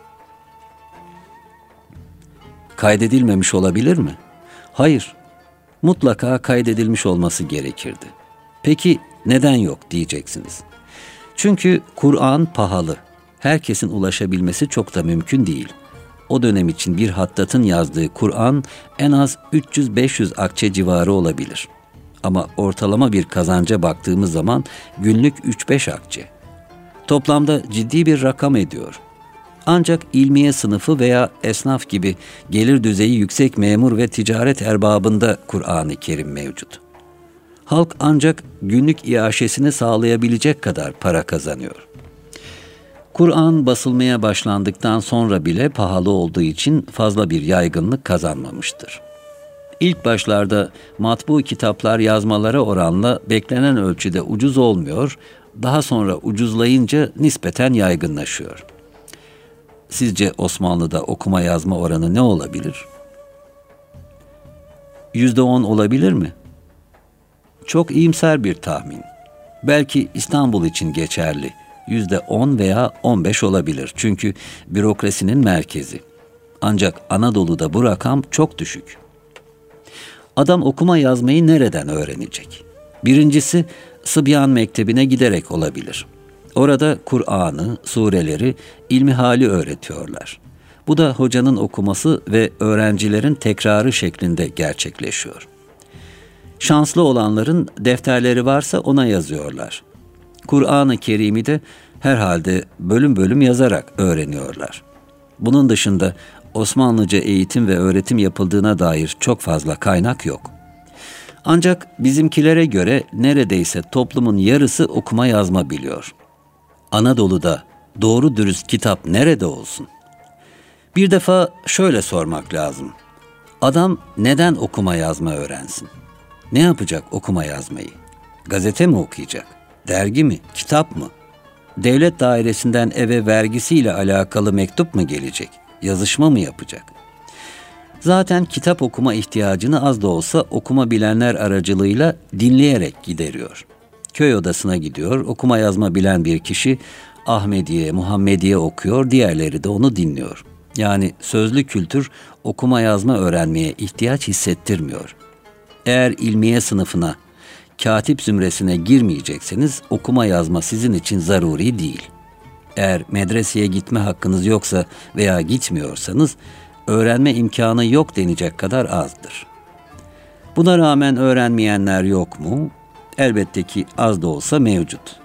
Kaydedilmemiş olabilir mi? Hayır, mutlaka kaydedilmiş olması gerekirdi. Peki neden yok diyeceksiniz. Çünkü Kur'an pahalı. Herkesin ulaşabilmesi çok da mümkün değil. O dönem için bir hattatın yazdığı Kur'an en az 300-500 akçe civarı olabilir. Ama ortalama bir kazanca baktığımız zaman günlük 3-5 akçe. Toplamda ciddi bir rakam ediyor. Ancak ilmiye sınıfı veya esnaf gibi gelir düzeyi yüksek memur ve ticaret erbabında Kur'an-ı Kerim mevcut. Halk ancak günlük iaşesini sağlayabilecek kadar para kazanıyor. Kur'an basılmaya başlandıktan sonra bile pahalı olduğu için fazla bir yaygınlık kazanmamıştır. İlk başlarda matbu kitaplar yazmalara oranla beklenen ölçüde ucuz olmuyor, daha sonra ucuzlayınca nispeten yaygınlaşıyor. Sizce Osmanlı'da okuma yazma oranı ne olabilir? %10 olabilir mi? Çok iyimser bir tahmin. Belki İstanbul için geçerli. %10 veya 15 olabilir. Çünkü bürokrasinin merkezi. Ancak Anadolu'da bu rakam çok düşük. Adam okuma yazmayı nereden öğrenecek? Birincisi, Sıbyan Mektebi'ne giderek olabilir. Orada Kur'an'ı, sureleri, ilmihali öğretiyorlar. Bu da hocanın okuması ve öğrencilerin tekrarı şeklinde gerçekleşiyor. Şanslı olanların defterleri varsa ona yazıyorlar. Kur'an-ı Kerim'i de herhalde bölüm bölüm yazarak öğreniyorlar. Bunun dışında Osmanlıca eğitim ve öğretim yapıldığına dair çok fazla kaynak yok. Ancak bizimkilere göre neredeyse toplumun yarısı okuma yazma biliyor. Anadolu'da doğru dürüst kitap nerede olsun? Bir defa şöyle sormak lazım. Adam neden okuma yazma öğrensin? Ne yapacak okuma yazmayı? Gazete mi okuyacak? Dergi mi? Kitap mı? Devlet dairesinden eve vergisiyle alakalı mektup mu gelecek? Yazışma mı yapacak? Zaten kitap okuma ihtiyacını az da olsa okuma bilenler aracılığıyla dinleyerek gideriyor. Köy odasına gidiyor, okuma yazma bilen bir kişi Ahmediye, Muhammediye okuyor, diğerleri de onu dinliyor. Yani sözlü kültür okuma yazma öğrenmeye ihtiyaç hissettirmiyor. Eğer ilmiye sınıfına, katip zümresine girmeyecekseniz okuma yazma sizin için zaruri değil. Eğer medreseye gitme hakkınız yoksa veya gitmiyorsanız öğrenme imkanı yok denecek kadar azdır. Buna rağmen öğrenmeyenler yok mu? Elbette ki az da olsa mevcut.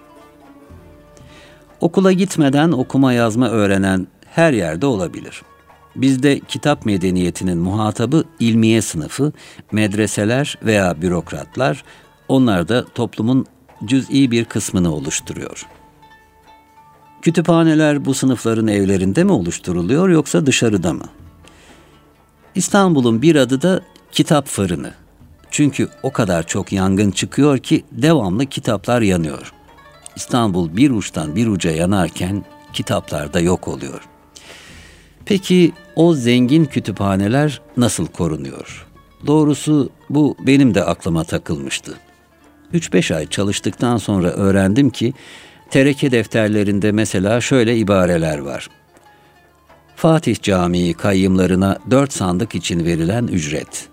Okula gitmeden okuma yazma öğrenen her yerde olabilir. Bizde kitap medeniyetinin muhatabı ilmiye sınıfı, medreseler veya bürokratlar, onlar da toplumun cüz'i bir kısmını oluşturuyor. Kütüphaneler bu sınıfların evlerinde mi oluşturuluyor yoksa dışarıda mı? İstanbul'un bir adı da kitap fırını. Çünkü o kadar çok yangın çıkıyor ki devamlı kitaplar yanıyor. İstanbul bir uçtan bir uca yanarken kitaplar da yok oluyor. Peki o zengin kütüphaneler nasıl korunuyor? Doğrusu bu benim de aklıma takılmıştı. 3-5 ay çalıştıktan sonra öğrendim ki tereke defterlerinde mesela şöyle ibareler var. Fatih Camii kayyımlarına 4 sandık için verilen ücret.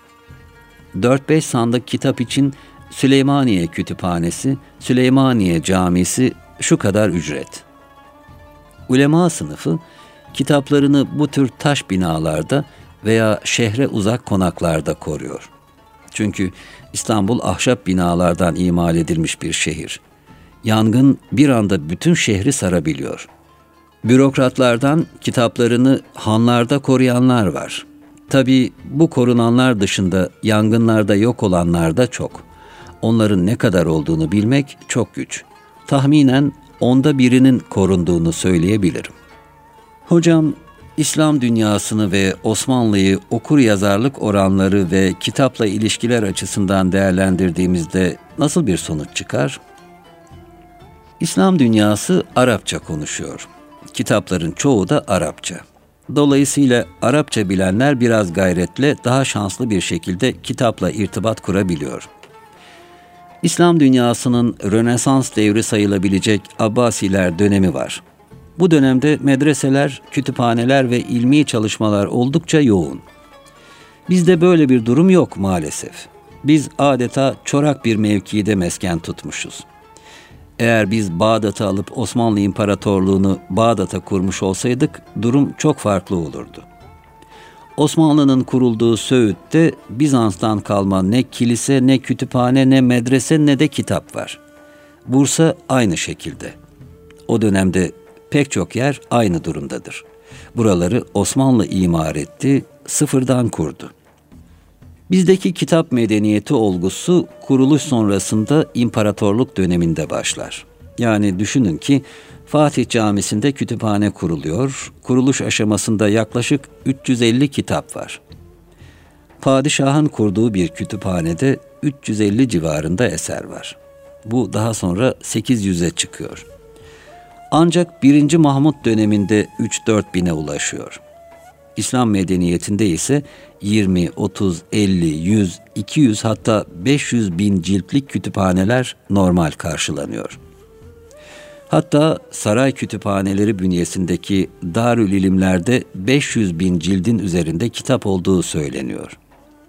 4-5 sandık kitap için Süleymaniye Kütüphanesi, Süleymaniye Camisi şu kadar ücret. Ulema sınıfı kitaplarını bu tür taş binalarda veya şehre uzak konaklarda koruyor. Çünkü İstanbul ahşap binalardan imal edilmiş bir şehir. Yangın bir anda bütün şehri sarabiliyor. Bürokratlardan kitaplarını hanlarda koruyanlar var. Tabii bu korunanlar dışında yangınlarda yok olanlar da çok. Onların ne kadar olduğunu bilmek çok güç. Tahminen 1/10'inin korunduğunu söyleyebilirim. Hocam, İslam dünyasını ve Osmanlı'yı okur yazarlık oranları ve kitapla ilişkiler açısından değerlendirdiğimizde nasıl bir sonuç çıkar? İslam dünyası Arapça konuşuyor. Kitapların çoğu da Arapça. Dolayısıyla Arapça bilenler biraz gayretle daha şanslı bir şekilde kitapla irtibat kurabiliyor. İslam dünyasının Rönesans devri sayılabilecek Abbasiler dönemi var. Bu dönemde medreseler, kütüphaneler ve ilmi çalışmalar oldukça yoğun. Bizde böyle bir durum yok maalesef. Biz adeta çorak bir mevkide mesken tutmuşuz. Eğer biz Bağdat'ı alıp Osmanlı İmparatorluğu'nu Bağdat'a kurmuş olsaydık durum çok farklı olurdu. Osmanlı'nın kurulduğu Söğüt'te Bizans'tan kalma ne kilise, ne kütüphane, ne medrese, ne de kitap var. Bursa aynı şekilde. O dönemde pek çok yer aynı durumdadır. Buraları Osmanlı imar etti, sıfırdan kurdu. Bizdeki kitap medeniyeti olgusu kuruluş sonrasında imparatorluk döneminde başlar. Yani düşünün ki Fatih Camisi'nde kütüphane kuruluyor. Kuruluş aşamasında yaklaşık 350 kitap var. Padişahın kurduğu bir kütüphanede 350 civarında eser var. Bu daha sonra 800'e çıkıyor. Ancak 1. Mahmut döneminde 3-4 bine ulaşıyor. İslam medeniyetinde ise 20, 30, 50, 100, 200 hatta 500 bin ciltlik kütüphaneler normal karşılanıyor. Hatta saray kütüphaneleri bünyesindeki Darül İlimler'de 500 bin cildin üzerinde kitap olduğu söyleniyor.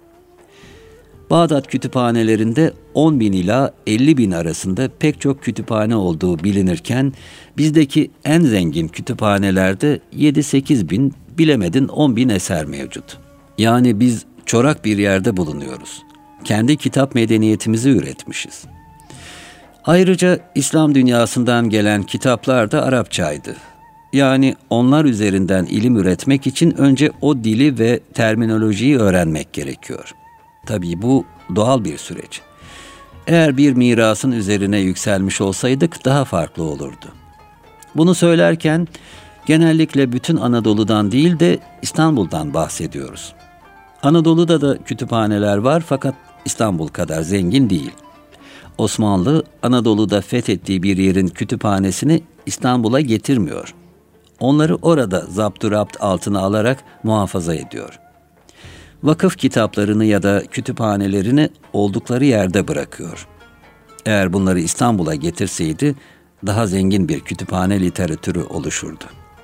Bağdat kütüphanelerinde 10 bin ila 50 bin arasında pek çok kütüphane olduğu bilinirken bizdeki en zengin kütüphanelerde 7-8 bin, bilemedin 10 bin eser mevcut. Yani biz çorak bir yerde bulunuyoruz. Kendi kitap medeniyetimizi üretmişiz. Ayrıca İslam dünyasından gelen kitaplar da Arapçaydı. Yani onlar üzerinden ilim üretmek için önce o dili ve terminolojiyi öğrenmek gerekiyor. Tabii bu doğal bir süreç. Eğer bir mirasın üzerine yükselmiş olsaydık daha farklı olurdu. Bunu söylerken genellikle bütün Anadolu'dan değil de İstanbul'dan bahsediyoruz. Anadolu'da da kütüphaneler var fakat İstanbul kadar zengin değil. Osmanlı, Anadolu'da fethettiği bir yerin kütüphanesini İstanbul'a getirmiyor. Onları orada zapturapt altına alarak muhafaza ediyor. Vakıf kitaplarını ya da kütüphanelerini oldukları yerde bırakıyor. Eğer bunları İstanbul'a getirseydi, daha zengin bir kütüphane literatürü oluşurdu.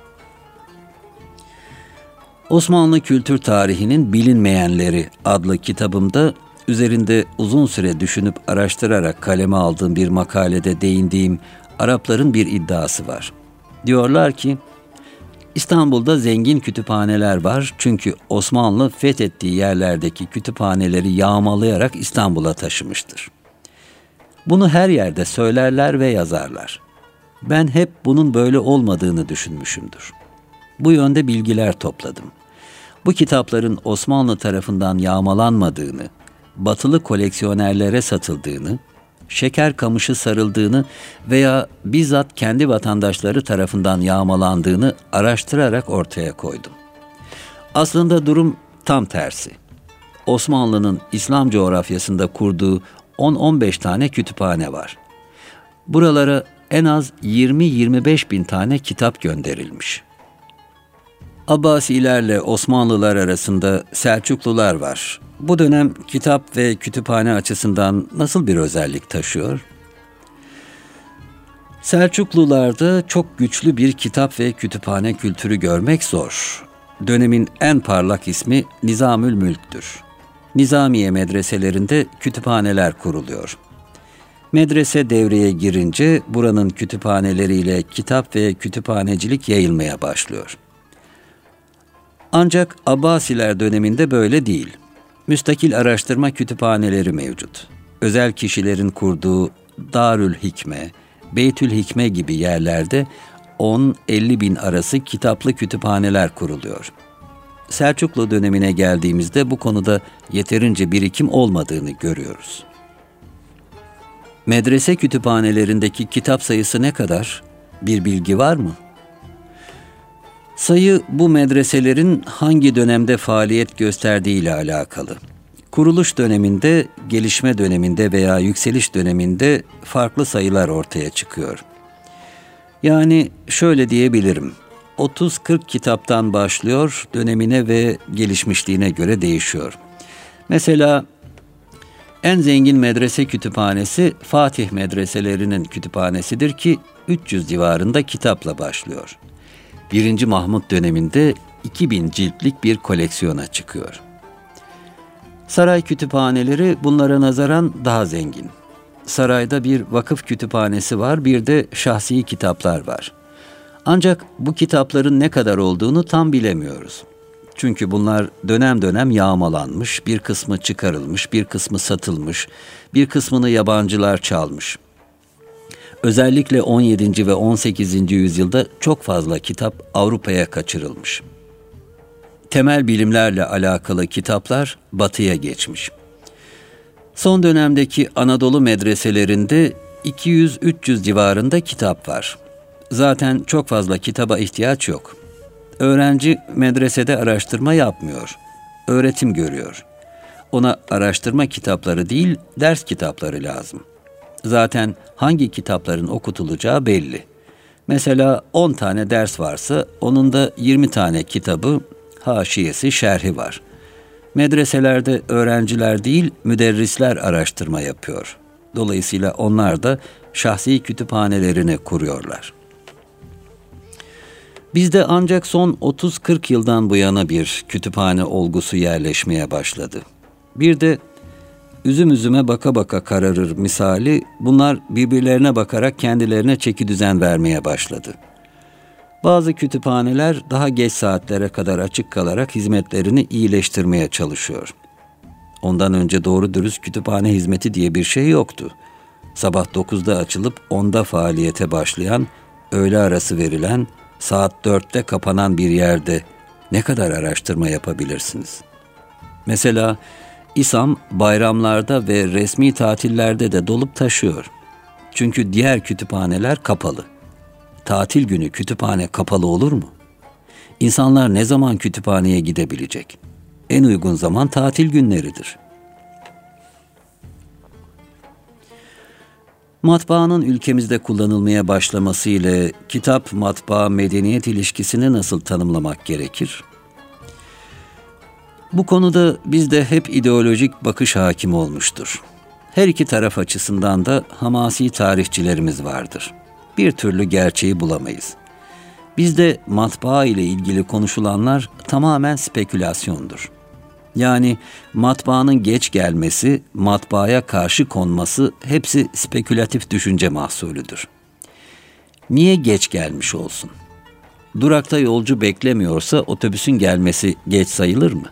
Osmanlı Kültür Tarihinin Bilinmeyenleri adlı kitabımda üzerinde uzun süre düşünüp araştırarak kaleme aldığım bir makalede değindiğim Arapların bir iddiası var. Diyorlar ki, İstanbul'da zengin kütüphaneler var çünkü Osmanlı fethettiği yerlerdeki kütüphaneleri yağmalayarak İstanbul'a taşımıştır. Bunu her yerde söylerler ve yazarlar. Ben hep bunun böyle olmadığını düşünmüşümdür. Bu yönde bilgiler topladım. Bu kitapların Osmanlı tarafından yağmalanmadığını, batılı koleksiyonerlere satıldığını, şeker kamışı sarıldığını veya bizzat kendi vatandaşları tarafından yağmalandığını araştırarak ortaya koydum. Aslında durum tam tersi. Osmanlı'nın İslam coğrafyasında kurduğu 10-15 tane kütüphane var. Buralara en az 20-25 bin tane kitap gönderilmiş. Abbasilerle Osmanlılar arasında Selçuklular var. Bu dönem kitap ve kütüphane açısından nasıl bir özellik taşıyor? Selçuklularda çok güçlü bir kitap ve kütüphane kültürü görmek zor. Dönemin en parlak ismi Nizamül Mülk'tür. Nizamiye medreselerinde kütüphaneler kuruluyor. Medrese devreye girince buranın kütüphaneleriyle kitap ve kütüphanecilik yayılmaya başlıyor. Ancak Abbasiler döneminde böyle değil. Müstakil araştırma kütüphaneleri mevcut. Özel kişilerin kurduğu Darül Hikme, Beytül Hikme gibi yerlerde 10-50 bin arası kitaplı kütüphaneler kuruluyor. Selçuklu dönemine geldiğimizde bu konuda yeterince birikim olmadığını görüyoruz. Medrese kütüphanelerindeki kitap sayısı ne kadar? Bir bilgi var mı? Sayı bu medreselerin hangi dönemde faaliyet gösterdiği ile alakalı. Kuruluş döneminde, gelişme döneminde veya yükseliş döneminde farklı sayılar ortaya çıkıyor. Yani şöyle diyebilirim, 30-40 kitaptan başlıyor, dönemine ve gelişmişliğine göre değişiyor. Mesela en zengin medrese kütüphanesi Fatih medreselerinin kütüphanesidir ki 300 civarında kitapla başlıyor. 1. Mahmut döneminde 2000 ciltlik bir koleksiyona çıkıyor. Saray kütüphaneleri bunlara nazaran daha zengin. Sarayda bir vakıf kütüphanesi var, bir de şahsi kitaplar var. Ancak bu kitapların ne kadar olduğunu tam bilemiyoruz. Çünkü bunlar dönem dönem yağmalanmış, bir kısmı çıkarılmış, bir kısmı satılmış, bir kısmını yabancılar çalmış. Özellikle 17. ve 18. yüzyılda çok fazla kitap Avrupa'ya kaçırılmış. Temel bilimlerle alakalı kitaplar Batı'ya geçmiş. Son dönemdeki Anadolu medreselerinde 200-300 civarında kitap var. Zaten çok fazla kitaba ihtiyaç yok. Öğrenci medresede araştırma yapmıyor, öğretim görüyor. Ona araştırma kitapları değil, ders kitapları lazım. Zaten hangi kitapların okutulacağı belli. Mesela 10 tane ders varsa onun da 20 tane kitabı, haşiyesi, şerhi var. Medreselerde öğrenciler değil, müderrisler araştırma yapıyor. Dolayısıyla onlar da şahsi kütüphanelerini kuruyorlar. Bizde ancak son 30-40 yıldan bu yana bir kütüphane olgusu yerleşmeye başladı. Bir de üzüm üzüme baka baka kararır misali, bunlar birbirlerine bakarak kendilerine çekidüzen vermeye başladı. Bazı kütüphaneler daha geç saatlere kadar açık kalarak hizmetlerini iyileştirmeye çalışıyor. Ondan önce doğru dürüst kütüphane hizmeti diye bir şey yoktu. Sabah 9'da açılıp 10'da faaliyete başlayan, öğle arası verilen, saat 4'te kapanan bir yerde ne kadar araştırma yapabilirsiniz? Mesela İSAM bayramlarda ve resmi tatillerde de dolup taşıyor. Çünkü diğer kütüphaneler kapalı. Tatil günü kütüphane kapalı olur mu? İnsanlar ne zaman kütüphaneye gidebilecek? En uygun zaman tatil günleridir. Matbaanın ülkemizde kullanılmaya başlaması ile kitap-matbaa-medeniyet ilişkisini nasıl tanımlamak gerekir? Bu konuda bizde hep ideolojik bakış hakim olmuştur. Her iki taraf açısından da hamasi tarihçilerimiz vardır. Bir türlü gerçeği bulamayız. Bizde matbaa ile ilgili konuşulanlar tamamen spekülasyondur. Yani matbaanın geç gelmesi, matbaaya karşı konması hepsi spekülatif düşünce mahsulüdür. Niye geç gelmiş olsun? Durakta yolcu beklemiyorsa otobüsün gelmesi geç sayılır mı?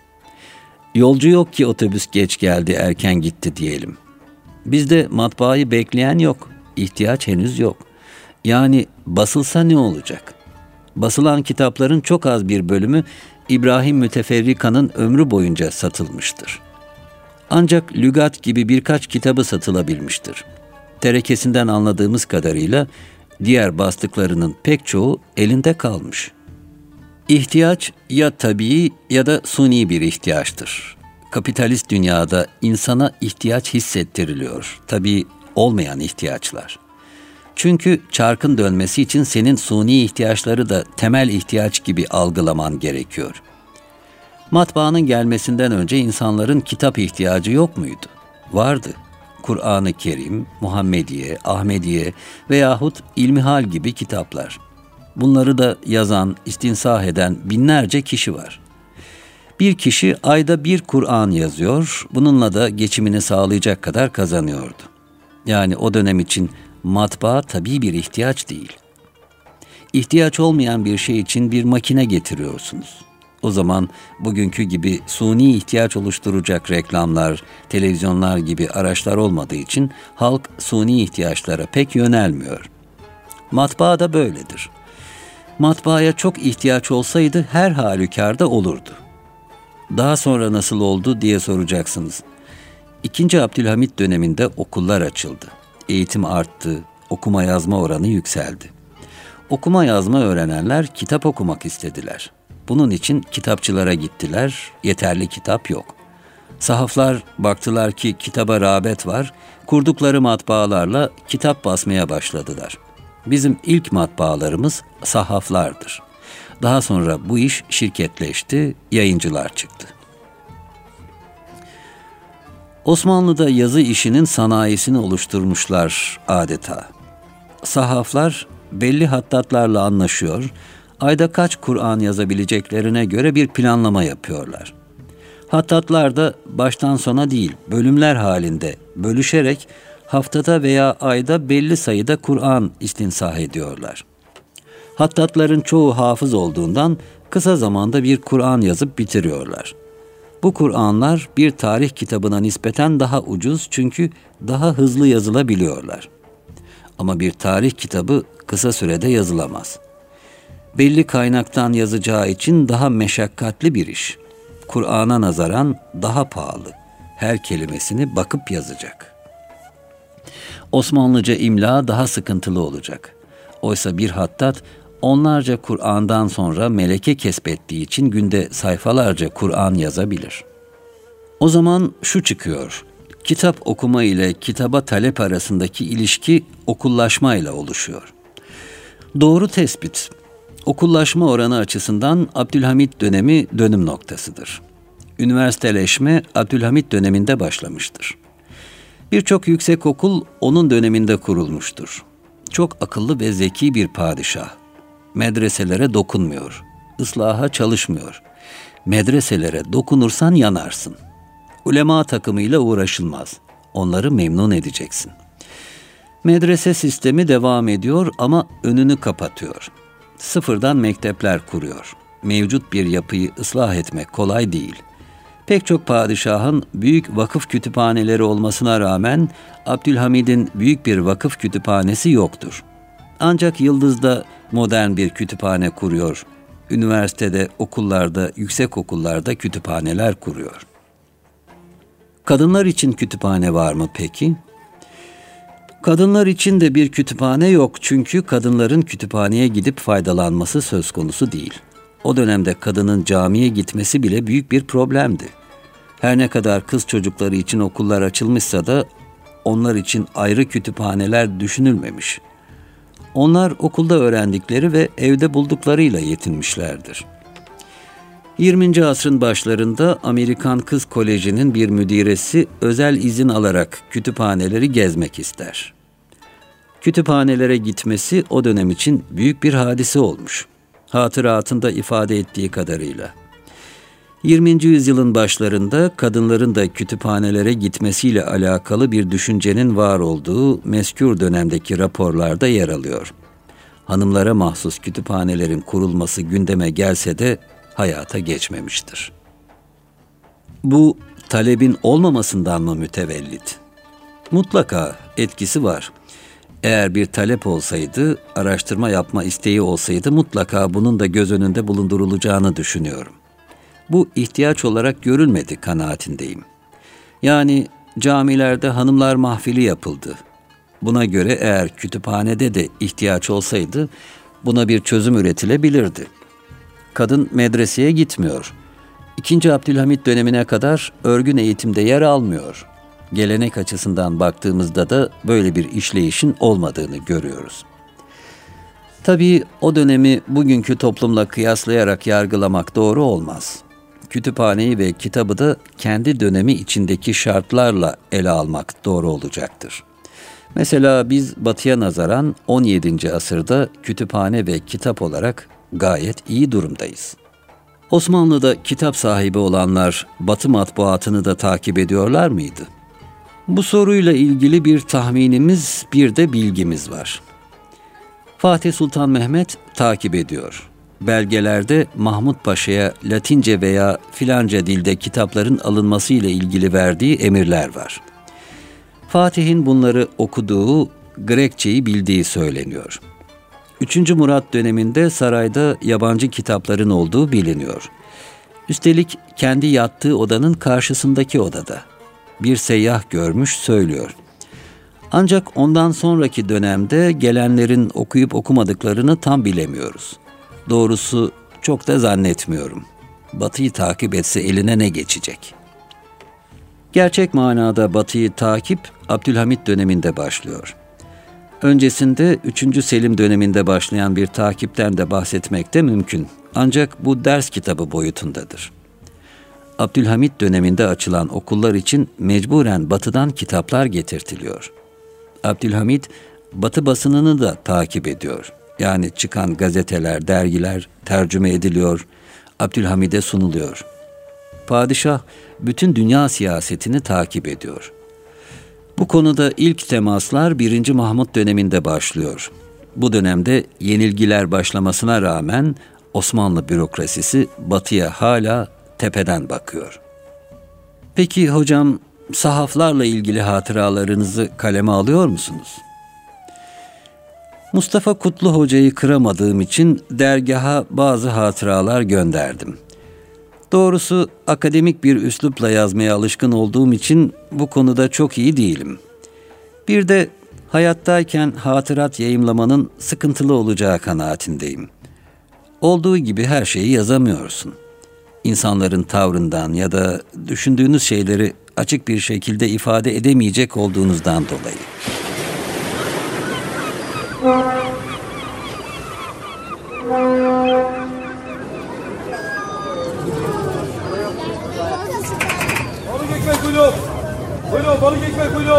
Yolcu yok ki otobüs geç geldi, erken gitti diyelim. Bizde matbaayı bekleyen yok, ihtiyaç henüz yok. Yani basılsa ne olacak? Basılan kitapların çok az bir bölümü İbrahim Müteferrika'nın ömrü boyunca satılmıştır. Ancak lügat gibi birkaç kitabı satılabilmiştir. Terekesinden anladığımız kadarıyla diğer bastıklarının pek çoğu elinde kalmış. İhtiyaç ya tabii ya da suni bir ihtiyaçtır. Kapitalist dünyada insana ihtiyaç hissettiriliyor. Tabii olmayan ihtiyaçlar. Çünkü çarkın dönmesi için senin suni ihtiyaçları da temel ihtiyaç gibi algılaman gerekiyor. Matbaanın gelmesinden önce insanların kitap ihtiyacı yok muydu? Vardı. Kur'an-ı Kerim, Muhammediye, Ahmediye veyahut İlmihal gibi kitaplar. Bunları da yazan, istinsah eden binlerce kişi var. Bir kişi ayda bir Kur'an yazıyor, bununla da geçimini sağlayacak kadar kazanıyordu. Yani o dönem için matbaa tabii bir ihtiyaç değil. İhtiyaç olmayan bir şey için bir makine getiriyorsunuz. O zaman bugünkü gibi suni ihtiyaç oluşturacak reklamlar, televizyonlar gibi araçlar olmadığı için halk suni ihtiyaçlara pek yönelmiyor. Matbaa da böyledir. Matbaaya çok ihtiyaç olsaydı her halükarda olurdu. Daha sonra nasıl oldu diye soracaksınız. 2. Abdülhamit döneminde okullar açıldı. Eğitim arttı, okuma yazma oranı yükseldi. Okuma yazma öğrenenler kitap okumak istediler. Bunun için kitapçılara gittiler, yeterli kitap yok. Sahaflar baktılar ki kitaba rağbet var, kurdukları matbaalarla kitap basmaya başladılar. Bizim ilk matbaalarımız sahaflardır. Daha sonra bu iş şirketleşti, yayıncılar çıktı. Osmanlı'da yazı işinin sanayisini oluşturmuşlar adeta. Sahaflar belli hattatlarla anlaşıyor, ayda kaç Kur'an yazabileceklerine göre bir planlama yapıyorlar. Hattatlar da baştan sona değil, bölümler halinde bölüşerek haftada veya ayda belli sayıda Kur'an istinsah ediyorlar. Hattatların çoğu hafız olduğundan kısa zamanda bir Kur'an yazıp bitiriyorlar. Bu Kur'anlar bir tarih kitabına nispeten daha ucuz çünkü daha hızlı yazılabiliyorlar. Ama bir tarih kitabı kısa sürede yazılamaz. Belli kaynaktan yazacağı için daha meşakkatli bir iş. Kur'an'a nazaran daha pahalı. Her kelimesini bakıp yazacak. Osmanlıca imla daha sıkıntılı olacak. Oysa bir hattat onlarca Kur'an'dan sonra meleke kesbettiği için günde sayfalarca Kur'an yazabilir. O zaman şu çıkıyor: kitap okuma ile kitaba talep arasındaki ilişki okullaşmayla oluşuyor. Doğru tespit. Okullaşma oranı açısından Abdülhamit dönemi dönüm noktasıdır. Üniversiteleşme Abdülhamit döneminde başlamıştır. Birçok yüksekokul onun döneminde kurulmuştur. Çok akıllı ve zeki bir padişah. Medreselere dokunmuyor, ıslaha çalışmıyor. Medreselere dokunursan yanarsın. Ulema takımıyla uğraşılmaz. Onları memnun edeceksin. Medrese sistemi devam ediyor ama önünü kapatıyor. Sıfırdan mektepler kuruyor. Mevcut bir yapıyı ıslah etmek kolay değil. Pek çok padişahın büyük vakıf kütüphaneleri olmasına rağmen Abdülhamid'in büyük bir vakıf kütüphanesi yoktur. Ancak Yıldız'da modern bir kütüphane kuruyor. Üniversitede, okullarda, yüksek okullarda kütüphaneler kuruyor. Kadınlar için kütüphane var mı peki? Kadınlar için de bir kütüphane yok çünkü kadınların kütüphaneye gidip faydalanması söz konusu değil. O dönemde kadının camiye gitmesi bile büyük bir problemdi. Her ne kadar kız çocukları için okullar açılmışsa da onlar için ayrı kütüphaneler düşünülmemiş. Onlar okulda öğrendikleri ve evde bulduklarıyla yetinmişlerdir. 20. asrın başlarında Amerikan Kız Koleji'nin bir müdiresi özel izin alarak kütüphaneleri gezmek ister. Kütüphanelere gitmesi o dönem için büyük bir hadise olmuş. Hatıratında ifade ettiği kadarıyla. 20. yüzyılın başlarında kadınların da kütüphanelere gitmesiyle alakalı bir düşüncenin var olduğu mezkür dönemdeki raporlarda yer alıyor. Hanımlara mahsus kütüphanelerin kurulması gündeme gelse de hayata geçmemiştir. Bu talebin olmamasından mı mütevellit? Mutlaka etkisi var. Eğer bir talep olsaydı, araştırma yapma isteği olsaydı mutlaka bunun da göz önünde bulundurulacağını düşünüyorum. Bu ihtiyaç olarak görülmedi kanaatindeyim. Yani camilerde hanımlar mahfili yapıldı. Buna göre eğer kütüphanede de ihtiyaç olsaydı buna bir çözüm üretilebilirdi. Kadın medreseye gitmiyor. 2. Abdülhamit dönemine kadar örgün eğitimde yer almıyor. Gelenek açısından baktığımızda da böyle bir işleyişin olmadığını görüyoruz. Tabii o dönemi bugünkü toplumla kıyaslayarak yargılamak doğru olmaz. Kütüphaneyi ve kitabı da kendi dönemi içindeki şartlarla ele almak doğru olacaktır. Mesela biz Batı'ya nazaran 17. asırda kütüphane ve kitap olarak gayet iyi durumdayız. Osmanlı'da kitap sahibi olanlar Batı matbuatını da takip ediyorlar mıydı? Bu soruyla ilgili bir tahminimiz, bir de bilgimiz var. Fatih Sultan Mehmet takip ediyor. Belgelerde Mahmud Paşa'ya Latince veya filanca dilde kitapların alınması ile ilgili verdiği emirler var. Fatih'in bunları okuduğu, Grekçeyi bildiği söyleniyor. 3. Murat döneminde sarayda yabancı kitapların olduğu biliniyor. Üstelik kendi yattığı odanın karşısındaki odada. Bir seyyah görmüş söylüyor. Ancak ondan sonraki dönemde gelenlerin okuyup okumadıklarını tam bilemiyoruz. Doğrusu çok da zannetmiyorum. Batı'yı takip etse eline ne geçecek? Gerçek manada Batı'yı takip Abdülhamit döneminde başlıyor. Öncesinde 3. Selim döneminde başlayan bir takipten de bahsetmek de mümkün. Ancak bu ders kitabı boyutundadır. Abdülhamit döneminde açılan okullar için mecburen Batı'dan kitaplar getirtiliyor. Abdülhamit Batı basınını da takip ediyor. Yani çıkan gazeteler, dergiler tercüme ediliyor, Abdülhamid'e sunuluyor. Padişah bütün dünya siyasetini takip ediyor. Bu konuda ilk temaslar 1. Mahmut döneminde başlıyor. Bu dönemde yenilgiler başlamasına rağmen Osmanlı bürokrasisi Batı'ya hala tepeden bakıyor. Peki hocam, sahaflarla ilgili hatıralarınızı kaleme alıyor musunuz? Mustafa Kutlu Hoca'yı kıramadığım için dergaha bazı hatıralar gönderdim. Doğrusu akademik bir üslupla yazmaya alışkın olduğum için bu konuda çok iyi değilim. Bir de hayattayken hatırat yayımlamanın sıkıntılı olacağı kanaatindeyim. Olduğu gibi her şeyi yazamıyorsun. İnsanların tavrından ya da düşündüğünüz şeyleri açık bir şekilde ifade edemeyecek olduğunuzdan dolayı.
Balık ekmek buyurun. Buyurun balık ekmek buyurun.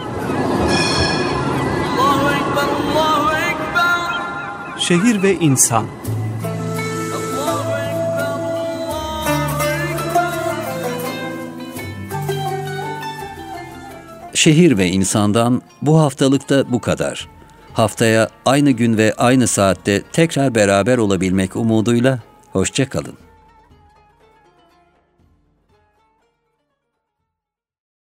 Allahu Ekber, Allahu Ekber.
Şehir ve insan.
Allahu Ekber, Allahu Ekber.
Şehir ve insandan bu haftalıkta bu kadar. Haftaya aynı gün ve aynı saatte tekrar beraber olabilmek umuduyla hoşça kalın.